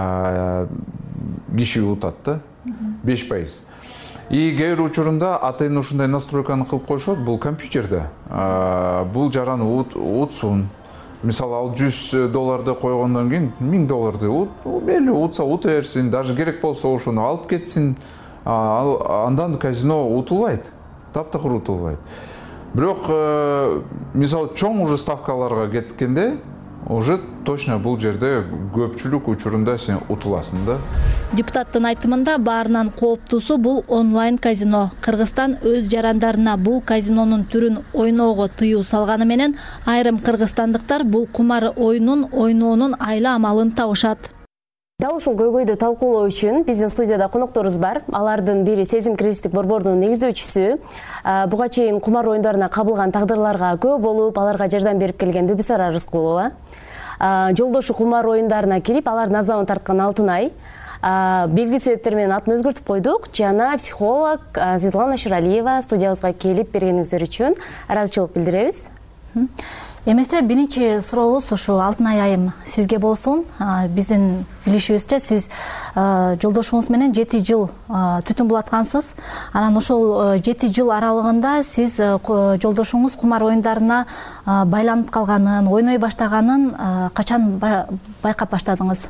киши утат да. беш пайыз. И кээ бир учурунда атайын ушундай настройканы кылып коюшат, бул компьютерде. Бул жараны утсун. Мисалы, ал жүз долларды койгондон кийин миң долларды ут, мейли утса ута берсин, даже керек болсо ошону алып кетсин. Андан казино утулбайт, таптакыр утулбайт. Бирок мисалы чоң уже ставкаларга кеткенде уже точно бул жерде көпчүлүк учурунда сен утуласың да. Депутаттын айтымында баарынан кооптуусу бул онлайн казино. Кыргызстан өз жарандарына бул казинонун түрүн ойноого тыюу салганы менен айрым кыргызстандыктар бул кумар оюнун ойноонун айла амалын табышат. Дал ушул көйгөйдү талкуулоо үчүн биздин студияда конокторубуз бар. Алардын бири Сезим кризистик борбордун негиздөөчүсү. Буга чейин кумар оюндарына кабылган тагдырларга көп болуп, аларга жардам берип келген Дүбүсара Рыскулова. Жолдошу кумар оюндарына кирип, алардын азабын тарткан Алтынай. Белгилүү себептер менен атын өзгөртүп койдук. Жана психолог Светлана Шуралиева студиябызга келип бергениңиздер үчүн ыраазычылык билдиребиз. Эмесе биринчи сурообуз ушу Алтынай айым сизге болсун. Биздин билишибизче сиз жолдошуңуз менен жети жыл түтүн булаткансыз. Анан ошол жети жыл аралыгында сиз жолдошуңуз кумар оюндарына байланып калганын, ойной баштаганын качан байкап баштадыңыз?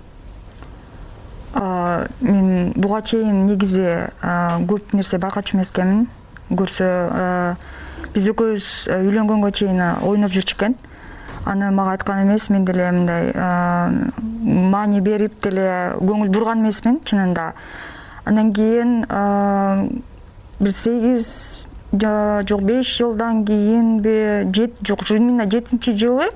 Мен буга чейин негизи көп нерсе байкачу эмес экенмин. Көрсө биз экөөбүз үйлөнгөнгө чейин ойноп жүрчү экен. Аны мага айткан эмес, мен деле мындай маани берип деле көңүл бурган эмесмин чынында. Андан кийин бир сегиз жок беш жылдан кийинби, жок именно жетинчи жылы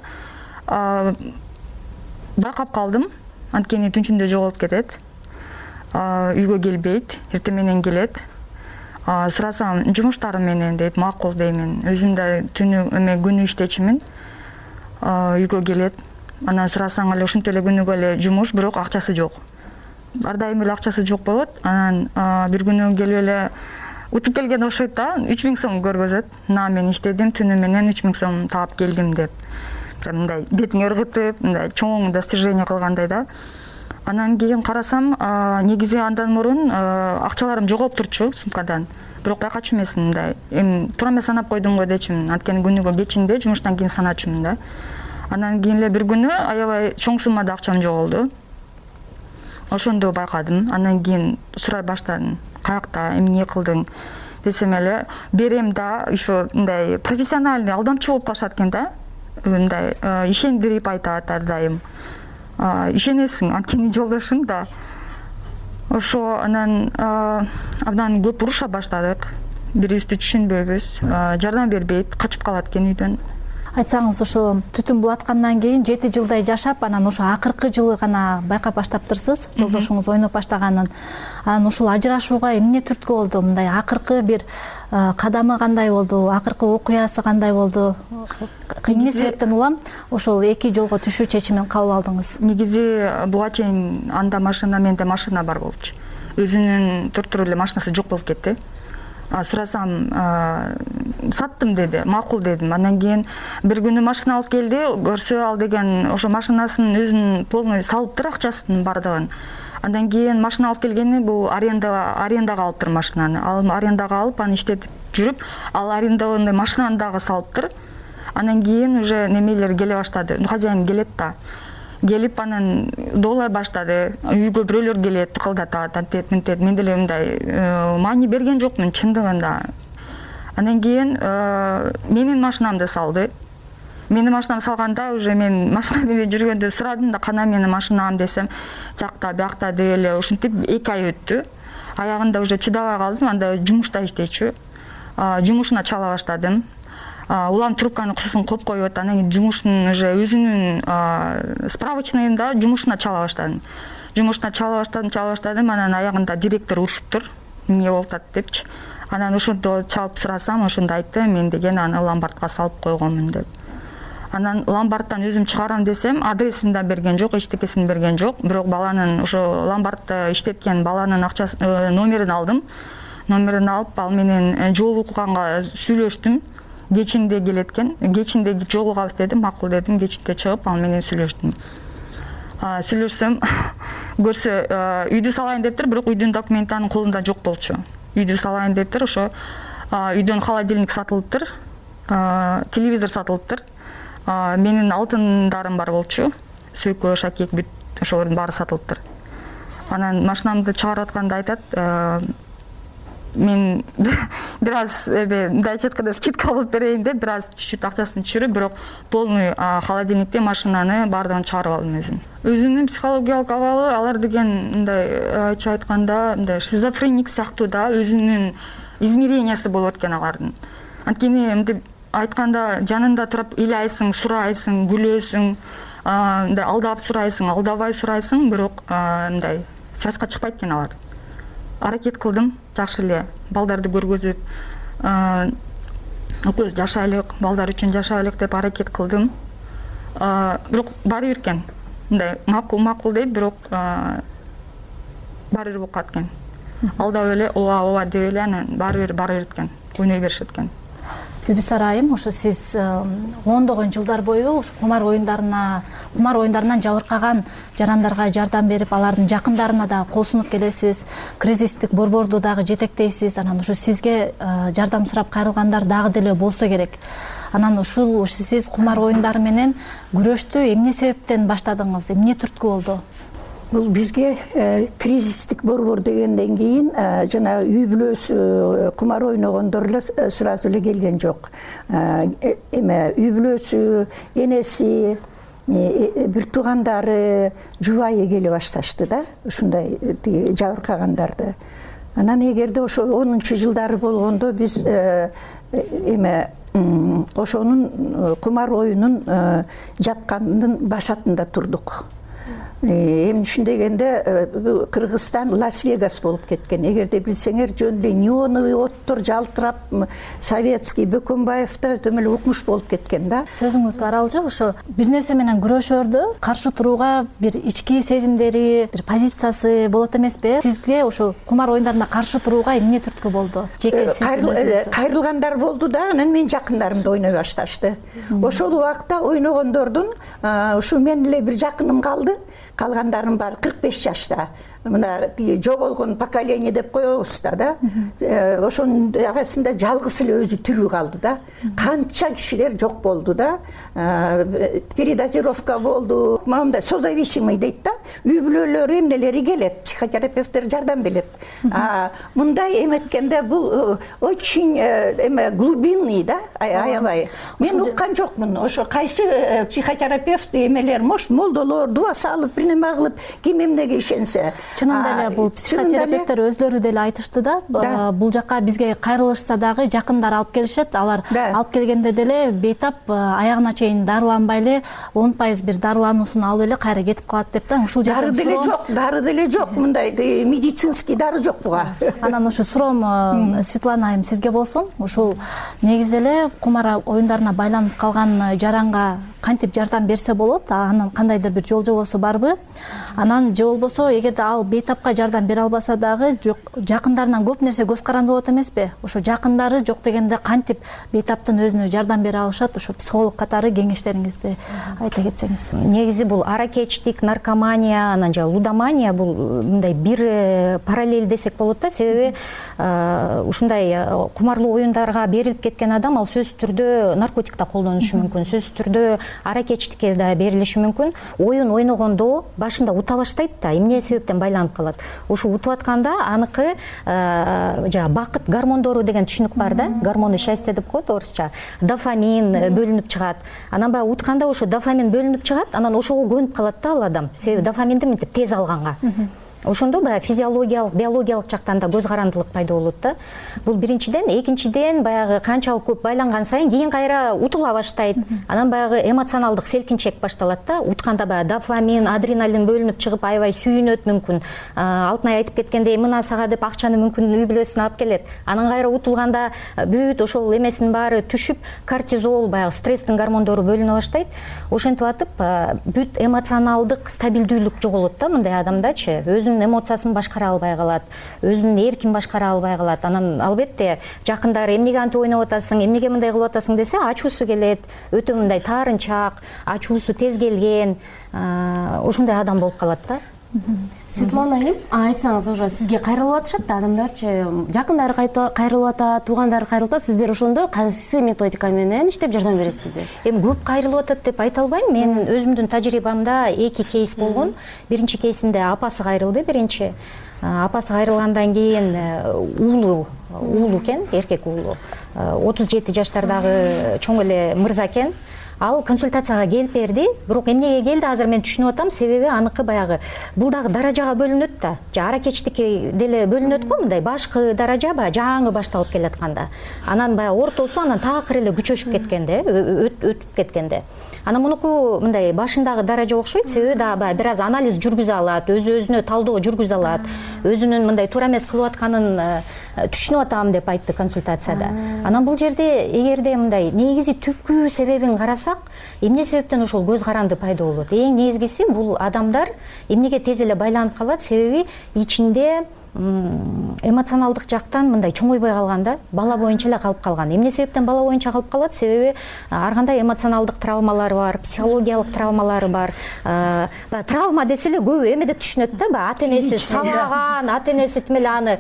байкап калдым. Анткени түнчүндө жоголуп кетет. Үйгө келбейт, эртең менен келет. Сурасам, жумуштары менен дейт, макул деймин. Өзүм да түнү эме күнү иштечимин. Үйгө келет. Анан сурасаң эле ушинтип эле күнүгө эле жумуш, бирок акчасы жок. Ар дайым эле акчасы жок болот. Анан бир күнү келип эле утуп келген окшойт да, үч миң сом көргөзөт. На мен иштедим, түнү менен үч миң сом таап келдим деп. Мындай бетиң ыргытып, мындай чоң достижение кылгандай да. Анан кийин карасам, негизи андан мурун акчаларым жоголуп турчу сумкадан. Бирок байкачу эмесмин мындай. Эми туура эмес санап койдум го дечимин. Анткени күнүгө кечинде жумуштан кийин саначумун да. Анан кийин эле бир күнү аябай чоң суммада акчам жоголду. Ошондо байкадым. Андан кийин сурай баштадым. Каякта, эмне кылдың десем эле, берем да, ошо мындай профессиональный алдамчы болуп калышат экен да. Мындай ишендирип айтат ар дайым. Ишенесиң, анткени жолдошуң да. Ошо анан абдан көп уруша баштадык. Бирибизди түшүнбөйбүз, жардам бербейт, качып калат экен үйдөн. айтсаңыз ушу түтүн булаткандан кийин жети жылдай жашап анан ушу акыркы жылы гана байкап баштаптырсыз жолдошуңуз ойноп баштаганын. Анан ушул ажырашууга эмне түрткү болду? Мындай акыркы бир кадамы кандай болду? Акыркы окуясы кандай болду? Эмне себептен улам ошол эки жолго түшүү чечимин кабыл алдыңыз? Негизи буга чейин анда машина, менде машина бар болчу. Өзүнүн туруп эле машинасы жок болуп кетти. Сурасам, саттым деди, макул дедим. Андан кийин бир күнү машина алып келди, көрсө ал деген ошо машинасын өзүн полный салыптыр акчасын бардыгын. Андан кийин машина алып келгени бул аренда арендага алыптыр машинаны. Ал арендага алып, аны иштетип жүрүп, ал арендованный машинаны дагы салыптыр. Андан кийин уже немелер келе баштады. Хозяин келет да. Келип анан доолай баштады. Үйгө бирөөлөр келет, кылдатат, антет, мынтет. Мен деле мындай маани берген жокмун чындыгында. Андан кийин менин машинамды салды. Менин машинамды салганда уже мен машина менен жүргөндө сурадым да, кана менин машинам десем, жакта, биякта деп эле ушинтип эки ай өттү. Аягында уже чыдабай калдым, анда жумушта иштечү. Жумушуна чала баштадым. Улам трубканы кусусын коюп коюп, анан кийин жумуштун уже өзүнүн справочныйында жумушуна чала баштадым. Жумушуна чала баштадым, чала баштадым, анан аягында директор утуптур, эмне болуп атат депчи. Анан ошондо чалып сурасам, ошондо айтты, мен деген аны ломбардка салып койгонмун деп. Анан ломбардтан өзүм чыгарам десем, адресин да берген жок, эчтекесин берген жок. Бирок баланын ошо ломбардта иштеткен баланын акчасын, номерин алдым. Номерин алып, ал менен жолукканга сүйлөштүм. Кечинде келеткен, кечинде жолугабыз дедим, макул дедим, кечинде чыгып, ал менен сүйлөштүм. Сүйлөшсөм, көрсө үйдү салайын дептир, бирок үйдүн документи анын колунда жок болчу. Үйдү салайын дептир, ошо үйдөн холодильник сатылыптыр, телевизор сатылыптыр. Менин алтындарым бар болчу, сөйкө, шакек, бүт ошолордун баары сатылыптыр. Анан машинамды чыгарып атканда айтат, мен бир аз мындайча айтканда скидка алып берейин деп, бир аз чуть-чуть акчасын түшүрүп, бирок полный холодильникте машинаны баардыгын чыгарып алдым өзүм. Өзүнүн психологиялык абалы, алар деген мындай айча айтканда, мындай шизофреник сыяктуу да, өзүнүн измерениясы болуп экен алардын. Анткени мынтип айтканда жанында туруп ыйлайсың, сурайсың, күлөсүң, мындай алдап сурайсың, алдабай сурайсың, бирок мындай связька чыкпайт экен алар. Аракет кылдым, жакшы эле балдарды көргөзүп, экөөбүз жашайлык, балдар үчүн жашайлык деп аракет кылдым. Бирок баары бир экен. Мындай макул макул дейт, бирок баары бир болуп калат экен. Алдап эле ооба ооба деп эле анан баары бир баары бир экен. Ойной беришет экен. Бүбүсара айым, ошо сиз ондогон жылдар бою ушу кумар оюндарына, кумар оюндарынан жабыркаган жарандарга жардам берип, алардын жакындарына да кол сунуп келесиз. Кризистик борборду дагы жетектейсиз. Анан ушу сизге жардам сурап кайрылгандар дагы деле болсо керек. Анан ушул сиз кумар оюндары менен күрөштү эмне себептен баштадыңыз? Эмне түрткү болду? Бул бизге кризистик борбор дегенден кийин жана үй бүлөсү кумар ойногондор эле сразу эле келген жок. Эме үй бүлөсү, энеси, бир туугандары, жубайы келе башташты да, ушундай жабыркагандарды. Анан эгерде ошо онунчу жылдары болгондо биз эме ошонун кумар оюнун жапкандын башатында турдук. Эми түшүндөгөндө Кыргызстан Лас-Вегас болуп кеткен. Эгерде билсеңер, жөн эле неоновый оттор жалтырап, советский Бөкөнбаевда төмө эле укмуш болуп кеткен да. Сөзүңүзгө аралжы, ошо бир нерсе менен күрөшөрдү каршы турууга бир ички сезимдери, бир позициясы болот эмеспи? Сизге ошо кумар оюндарына каршы турууга эмне түрткү болду? Жеке кайрылгандар болду да, анан менин жакындарымды ойной башташты. Ошол убакта ойногондордун ушу мен эле бир жакыным калды. Калгандарым бар кырк беш жашта. Мына жоголгон поколение деп коебуз да. Ошонун арасында жалгыз эле өзү тирүү калды да. Канча кишилер жок болду да. Передозировка болду. Мындай созависимый дейт да. Үй бүлөлөр эмнелери келет, психотерапевттер жардам берет. Мындай эметкенде бул очень эме глубинный да, аябай. Мен уккан жокмун. Ошо кайсы психотерапевт эмелер, может, молдолор дуа салып, бир неме кылып, ким эмнеге ишенсе. чынында эле бул психотерапевттер өзлөрү деле айтышты да, бул жака бизге кайрылышса дагы жакындар алып келишет, алар алып келгенде деле бейтап аягына чейин дарыланбай эле он пайыз бир дарылануусун алып эле кайра кетип калат деп да. Ушул жерде дары деле жок, дары деле жок, мындай медицинский дары жок буга. Анан ушу суроом Светлана айым сизге болсун. Ушул негизи эле кумар оюндарына байланып калган жаранга кантип жардам берсе болот, анан кандайдыр бир жол жобосу барбы? Анан же болбосо эгерде ал бейтапка жардам бере албаса дагы жакындарынан көп нерсе көз каранды болот эмеспи? Ошо жакындары жок дегенде кантип бейтаптын өзүнө жардам бере алышат? Ошо психолог катары кеңештериңизди айта кетсеңиз. Негизи бул аракечтик, наркомания, анан жана лудомания бул мындай бир параллель десек болот да. Себеби ушундай кумарлуу оюндарга берилип кеткен адам ал сөзсүз түрдө наркотик да колдонушу мүмкүн, сөзсүз түрдө аракечтикке да берилиши мүмкүн. Оюн ойногондо башында ута баштайт да, эмне себептен байланып калат. Ушу утуп атканда аныкы жана бакыт гормондору деген түшүнүк бар да, гормоны счастья деп коет орусча. Дофамин бөлүнүп чыгат. Анан баягы утканда ошо дофамин бөлүнүп чыгат, анан ошого көнүп калат да ал адам. Себеби дофаминди мынтип тез алганга. Ошондо баягы физиологиялык, биологиялык жактан да көз карандылык пайда болот да. Бул биринчиден, экинчиден баягы канчалык көп байланган сайын кийин кайра утула баштайт. Анан баягы эмоционалдык селкинчек башталат да. Утканда баягы дофамин, адреналин бөлүнүп чыгып аябай сүйүнөт мүмкүн. Алтынай айтып кеткендей, мына сага деп акчаны мүмкүн үй бүлөсүнө алып келет. Анан кайра утулганда бүт ошол эмесинин баары түшүп, кортизол, баягы стресстин гормондору бөлүнө баштайт. Ошентип атып, бүт эмоционалдык стабилдүүлүк жоголот да мындай адамдачы. Өзүнүн эмоциясын башкара албай калат, өзүнүн эркин башкара албай калат. Анан албетте жакындары эмнеге антип ойноп атасың, эмнеге мындай кылып атасың десе, ачуусу келет, өтө мындай таарынчаак, ачуусу тез келген, ушундай адам болуп калат да. Светлана айым, айтсаңыз, уже сизге кайрылып атышат да адамдарчы, жакындары кайрылып атат, туугандары кайрылып атат, сиздер ошондо кайсы методика менен иштеп жардам бересиздер? Эми көп кайрылып атат деп айта албайм. Мен өзүмдүн тажрыйбамда эки кейс болгон. Биринчи кейсинде апасы кайрылды, биринчи. Апасы кайрылгандан кийин уулу, уулу экен, эркек уулу. отуз жети жаштардагы чоң эле мырза экен. Ал консультацияга келип берди, бирок эмнеге келди азыр мен түшүнүп атам, себеби аныкы баягы бул дагы даражага бөлүнөт да. Жа аракечтикке деле бөлүнөт го, мындай башкы даража баягы жаңы башталып келатканда. Анан баягы ортосу, анан такыр эле күчөшүп кеткенде, өтүп кеткенде. Анан мунуку мындай башындагы даража окшойт, себеби дагы баягы бир аз анализ жүргүзө алат, өзү-өзүнө талдоо жүргүзө алат, өзүнүн мындай туура эмес кылып атканын түшүнүп атам деп айтты консультацияда. Анан бул жерде эгерде мындай негизи түпкү себебин карасак, эмне себептен ошол көз каранды пайда болот? Эң негизгиси бул адамдар эмнеге тез эле байланып калат, себеби ичинде эмоционалдык жактан мындай чоңойбой калган да, бала боюнча эле калып калган. Эмне себептен бала боюнча калып калат? Себеби ар кандай эмоционалдык травмалары бар, психологиялык травмалары бар. Травма десе эле көбү эме деп түшүнөт да, баягы ата энеси сабаган, ата энеси тим эле аны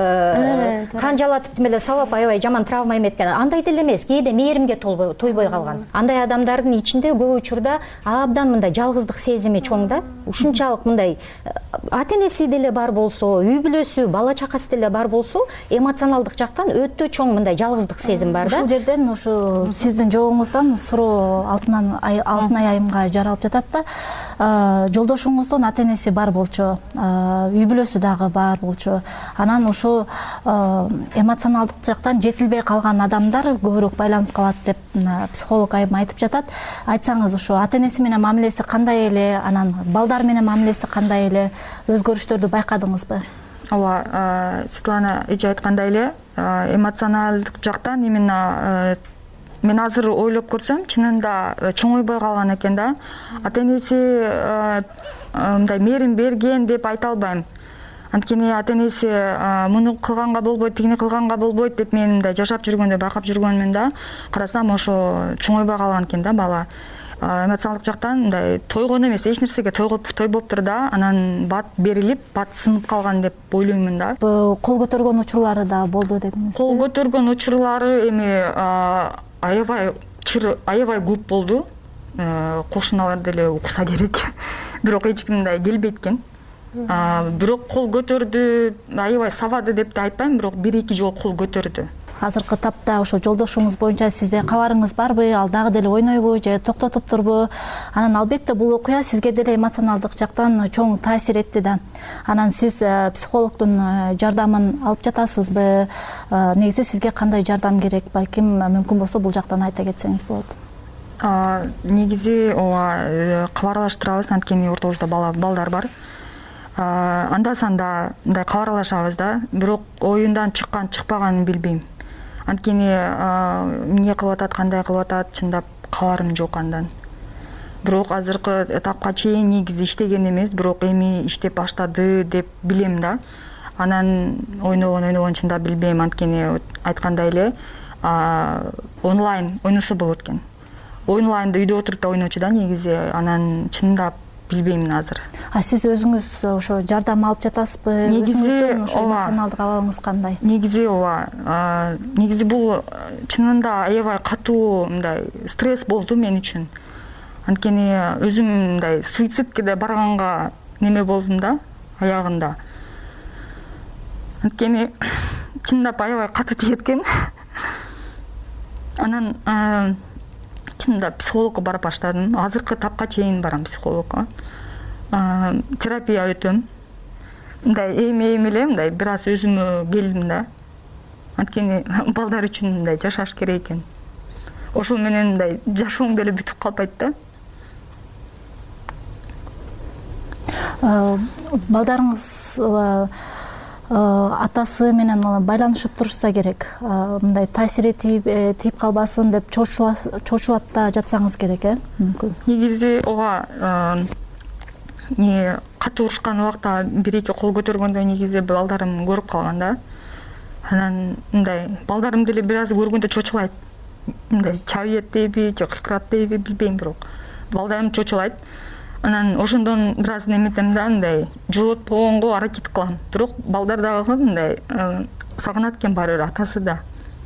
канжалатып тим эле сабап аябай жаман травма эметкен. Андай деле эмес, кээде мээримге тойбой калган. Андай адамдардын ичинде көп учурда абдан мындай жалгыздык сезими чоң да. Ушунчалык мындай ата энеси деле бар болсо, үй бүлөсү, бала чакасы деле бар болсо, эмоционалдык жактан өтө чоң мындай жалгыздык сезим бар да. Ушул жерден ушу сиздин жообуңуздан суроо Алтынай айымга жаралып жатат да. Жолдошуңуздун ата энеси бар болчу, үй бүлөсү дагы бар болчу. Анан ушу эмоционалдык жактан жетилбей калган адамдар көбүрөөк байланып калат деп психолог айым айтып жатат. Айтсаңыз, ушу ата энеси менен мамилеси кандай эле, анан балдар менен мамилеси кандай эле, өзгөрүштөрдү байкадыңызбы? Ооба, Светлана эже айткандай эле, эмоционалдык жактан именно мен азыр ойлоп көрсөм, чынында чоңойбой калган экен да. Ата энеси мындай мээрим берген деп айта албайм. Анткени ата энеси муну кылганга болбойт, тигини кылганга болбойт деп мен мындай жашап жүргөндө, байкап жүргөнмүн да. Карасам ошо чоңойбой калган экен да бала. Эмоционалдык жактан мындай тойгон эмес, эч нерсеге тойбоптур да, анан бат берилип, бат сынып калган деп ойлоймун да. Кол көтөргөн учурлары да болду дедиңиз. Кол көтөргөн учурлары эми аябай аябай көп болду. Кошуналар деле укса керек. Бирок эч ким мындай келбейт экен. Бирок кол көтөрдү, аябай сабады деп да айтпайм, бирок бир эки жолу кол көтөрдү. азыркы тапта ошо жолдошуңуз боюнча сизде кабарыңыз барбы, ал дагы деле ойнойбу же токтотуптурбу? Анан албетте бул окуя сизге деле эмоционалдык жактан чоң таасир этти да. Анан сиз психологдун жардамын алып жатасызбы? Негизи сизге кандай жардам керек? Балким мүмкүн болсо бул жактан айта кетсеңиз болот. Негизи ооба кабарлаштырабыз, анткени ортобузда балдар бар. Анда санда мындай кабарлашабыз да, бирок оюндан чыккан чыкпаганын билбейм. Анткени эмне кылып атат, кандай кылып атат, чындап кабарым жок андан. Бирок азыркы этапка чейин негизи иштеген эмес, бирок эми иштеп баштады деп билем да. Анан ойногон ойногон чындап билбейм, анткени айткандай эле онлайн ойносо болот экен. Онлайнда үйдө отуруп да ойночу да негизи, анан чындап билбейм азыр. А сиз өзүңүз ошо жардам алып жатасызбы? Негизи ошо эмоционалдык абалыңыз кандай? Негизи ооба. Негизи бул чынында аябай катуу мындай стресс болду мен үчүн. Анткени өзүм мындай суицидке да барганга неме болдум да, аягында. Анткени чындап аябай катуу тиет экен. Анан чындап психологко барып баштадым. Азыркы тапка чейин барам психологко. Терапия өтөм. Мындай эми-эми эле мындай бир аз өзүмө келдим да. Анткени балдар үчүн мындай жашаш керек экен. Ошол менен мындай жашооң деле бүтүп калбайт да. Балдарыңыз атасы менен байланышып турушса керек, мындай таасири тийип калбасын деп чочулап да жатсаңыз керек, э? Мүмкүн. Негизи ооба не катуу урушкан убакта бир эки кол көтөргөндө негизи балдарым көрүп калган да. Анан мындай балдарым деле бир аз көргөндө чочулайт. Мындай чабыйт дейби, же кыйкырат дейби билбейм, бирок балдарым чочулайт. Анан ошондон бир аз неметем да, мындай жолотпогонго аракет кылам. Бирок балдар дагы мындай сагынат экен баары бир атасы да.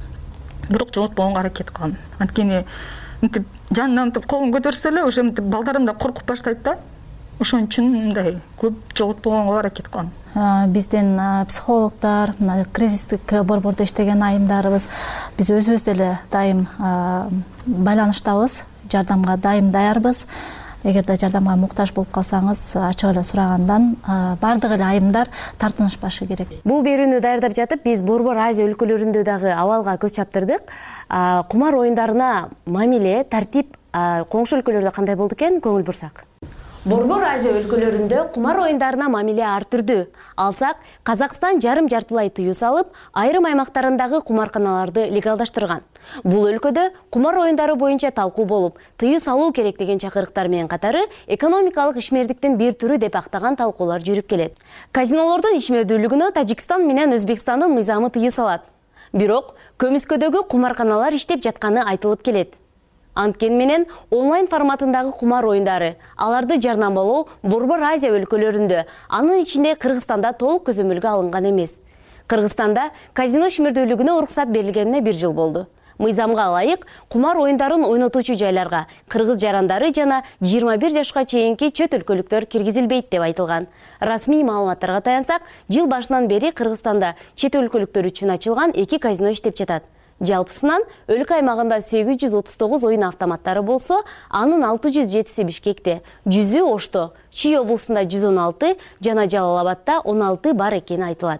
Бирок жолотпогонго аракет кылам. Анткени мынтип жанынан мынтип колун көтөрсө эле ошо мынтип балдарым да коркуп баштайт да. Ошон үчүн мындай көп жолотпогонго аракет кылам. Биздин психологдор, мына кризистик борбордо иштеген айымдарыбыз, биз өзүбүз деле дайым байланыштабыз, жардамга дайым даярбыз. Эгерде жардамга муктаж болуп калсаңыз, ачык эле сурагандан бардык эле айымдар тартынышпашы керек. Бул берүүнү даярдап жатып, биз Борбор Азия өлкөлөрүндө дагы абалга көз чаптырдык. Кумар оюндарына мамиле, тартип коңшу өлкөлөрдө кандай болду экен, көңүл бурсак. Борбор Азия өлкөлөрүндө кумар оюндарына мамиле ар түрдүү. Алсак, Казакстан жарым жартылай тыюу салып, айрым аймактарындагы кумарканаларды легалдаштырган. Бул өлкөдө кумар оюндары боюнча талкуу болуп, тыюу салуу керек деген чакырыктар менен катары экономикалык ишмердиктин бир түрү деп актаган талкуулар жүрүп келет. Казинолордун ишмердүүлүгүнө Тажикстан менен Өзбекстандын мыйзамы тыюу салат. Бирок көмүскөдөгү кумарканалар иштеп жатканы айтылып келет. Анткени менен онлайн форматындагы кумар оюндары, аларды жарнамалоо Борбор Азия өлкөлөрүндө, анын ичинде Кыргызстанда толук көзөмөлгө алынган эмес. Кыргызстанда казино ишмердүүлүгүнө уруксат берилгенине бир жыл болду. Мыйзамга ылайык, кумар оюндарын ойнотуучу жайларга кыргыз жарандары жана жыйырма бир жашка чейинки чөт өлкөлүктөр киргизилбейт деп айтылган. Расмий маалыматтарга таянсак, жыл башынан бери Кыргызстанда чет өлкөлүктөр үчүн ачылган эки казино иштеп жатат. Жалпысынан өлкө аймагында сегиз жүз отуз тогуз оюн автоматтары болсо, анын алты жүз жетиси Бишкекте, жүзү Ошто, Чүй облусунда жүз он алты жана Жалал Абадта он алты бар экени айтылат.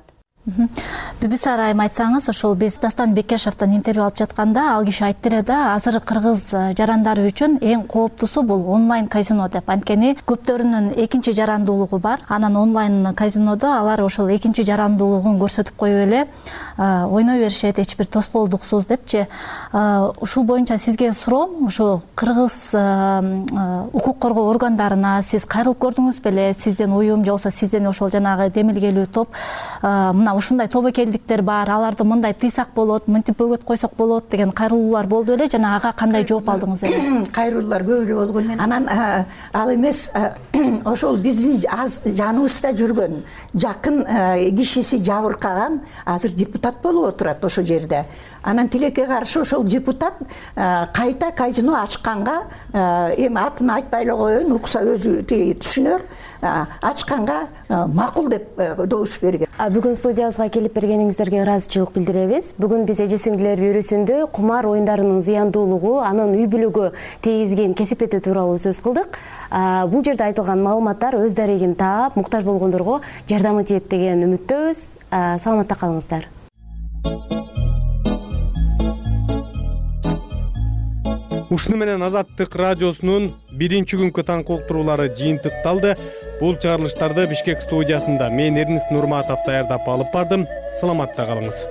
Бүбүсар айым айтсаңыз, ошол биз Дастан Бекешевден интервью алып жатканда ал киши айтты эле да, азыр кыргыз жарандары үчүн эң кооптусу бул онлайн казино деп. Анткени көптөрүнүн экинчи жарандуулугу бар. Анан онлайн казинодо алар ошол экинчи жарандуулугун көрсөтүп коюп эле ойной беришет, эч бир тоскоолдуксуз депчи. Ушул боюнча сизге суроом, ошо кыргыз укук коргоо органдарына сиз кайрылып көрдүңүз беле? Сизден уюм же болбосо сизден ошол жанагы демилгелүү топ мына ушундай тобокелдиктер бар, аларды мындай тыйсак болот, мынтип бөгөт койсок болот деген кайрылуулар болду эле жана ага кандай жооп алдыңыз эле? Кайрылуулар көп эле болгон. Анан ал эмес ошол биздин аз жаныбызда жүргөн жакын кишиси жабыркаган азыр депутат болуп отурат ошол жерде. Анан тилекке каршы ошол депутат кайта казино ачканга эми атын айтпай эле коеюн, укса өзү түшүнөр. ачканга макул деп добуш берген. Бүгүн студиябызга келип бергениңиздерге ыраазычылык билдиребиз. Бүгүн биз эже сиңдилер бюросунда кумар оюндарынын зыяндуулугу, анын үй бүлөгө тийгизген кесипети тууралуу сөз кылдык. Бул жерде айтылган маалыматтар өз дарегин таап, муктаж болгондорго жардамы тиет деген үмүттөбүз. Саламатта калыңыздар. Ушуну менен Азаттык радиосунун биринчи күнкү таңкы уктуруулары жыйынтыкталды. Бул чыгарылыштарды Бишкек студиясында мен Эрнест Нурматов даярдап алып бардым. Саламатта калыңыз.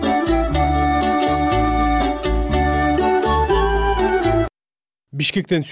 Бишкектен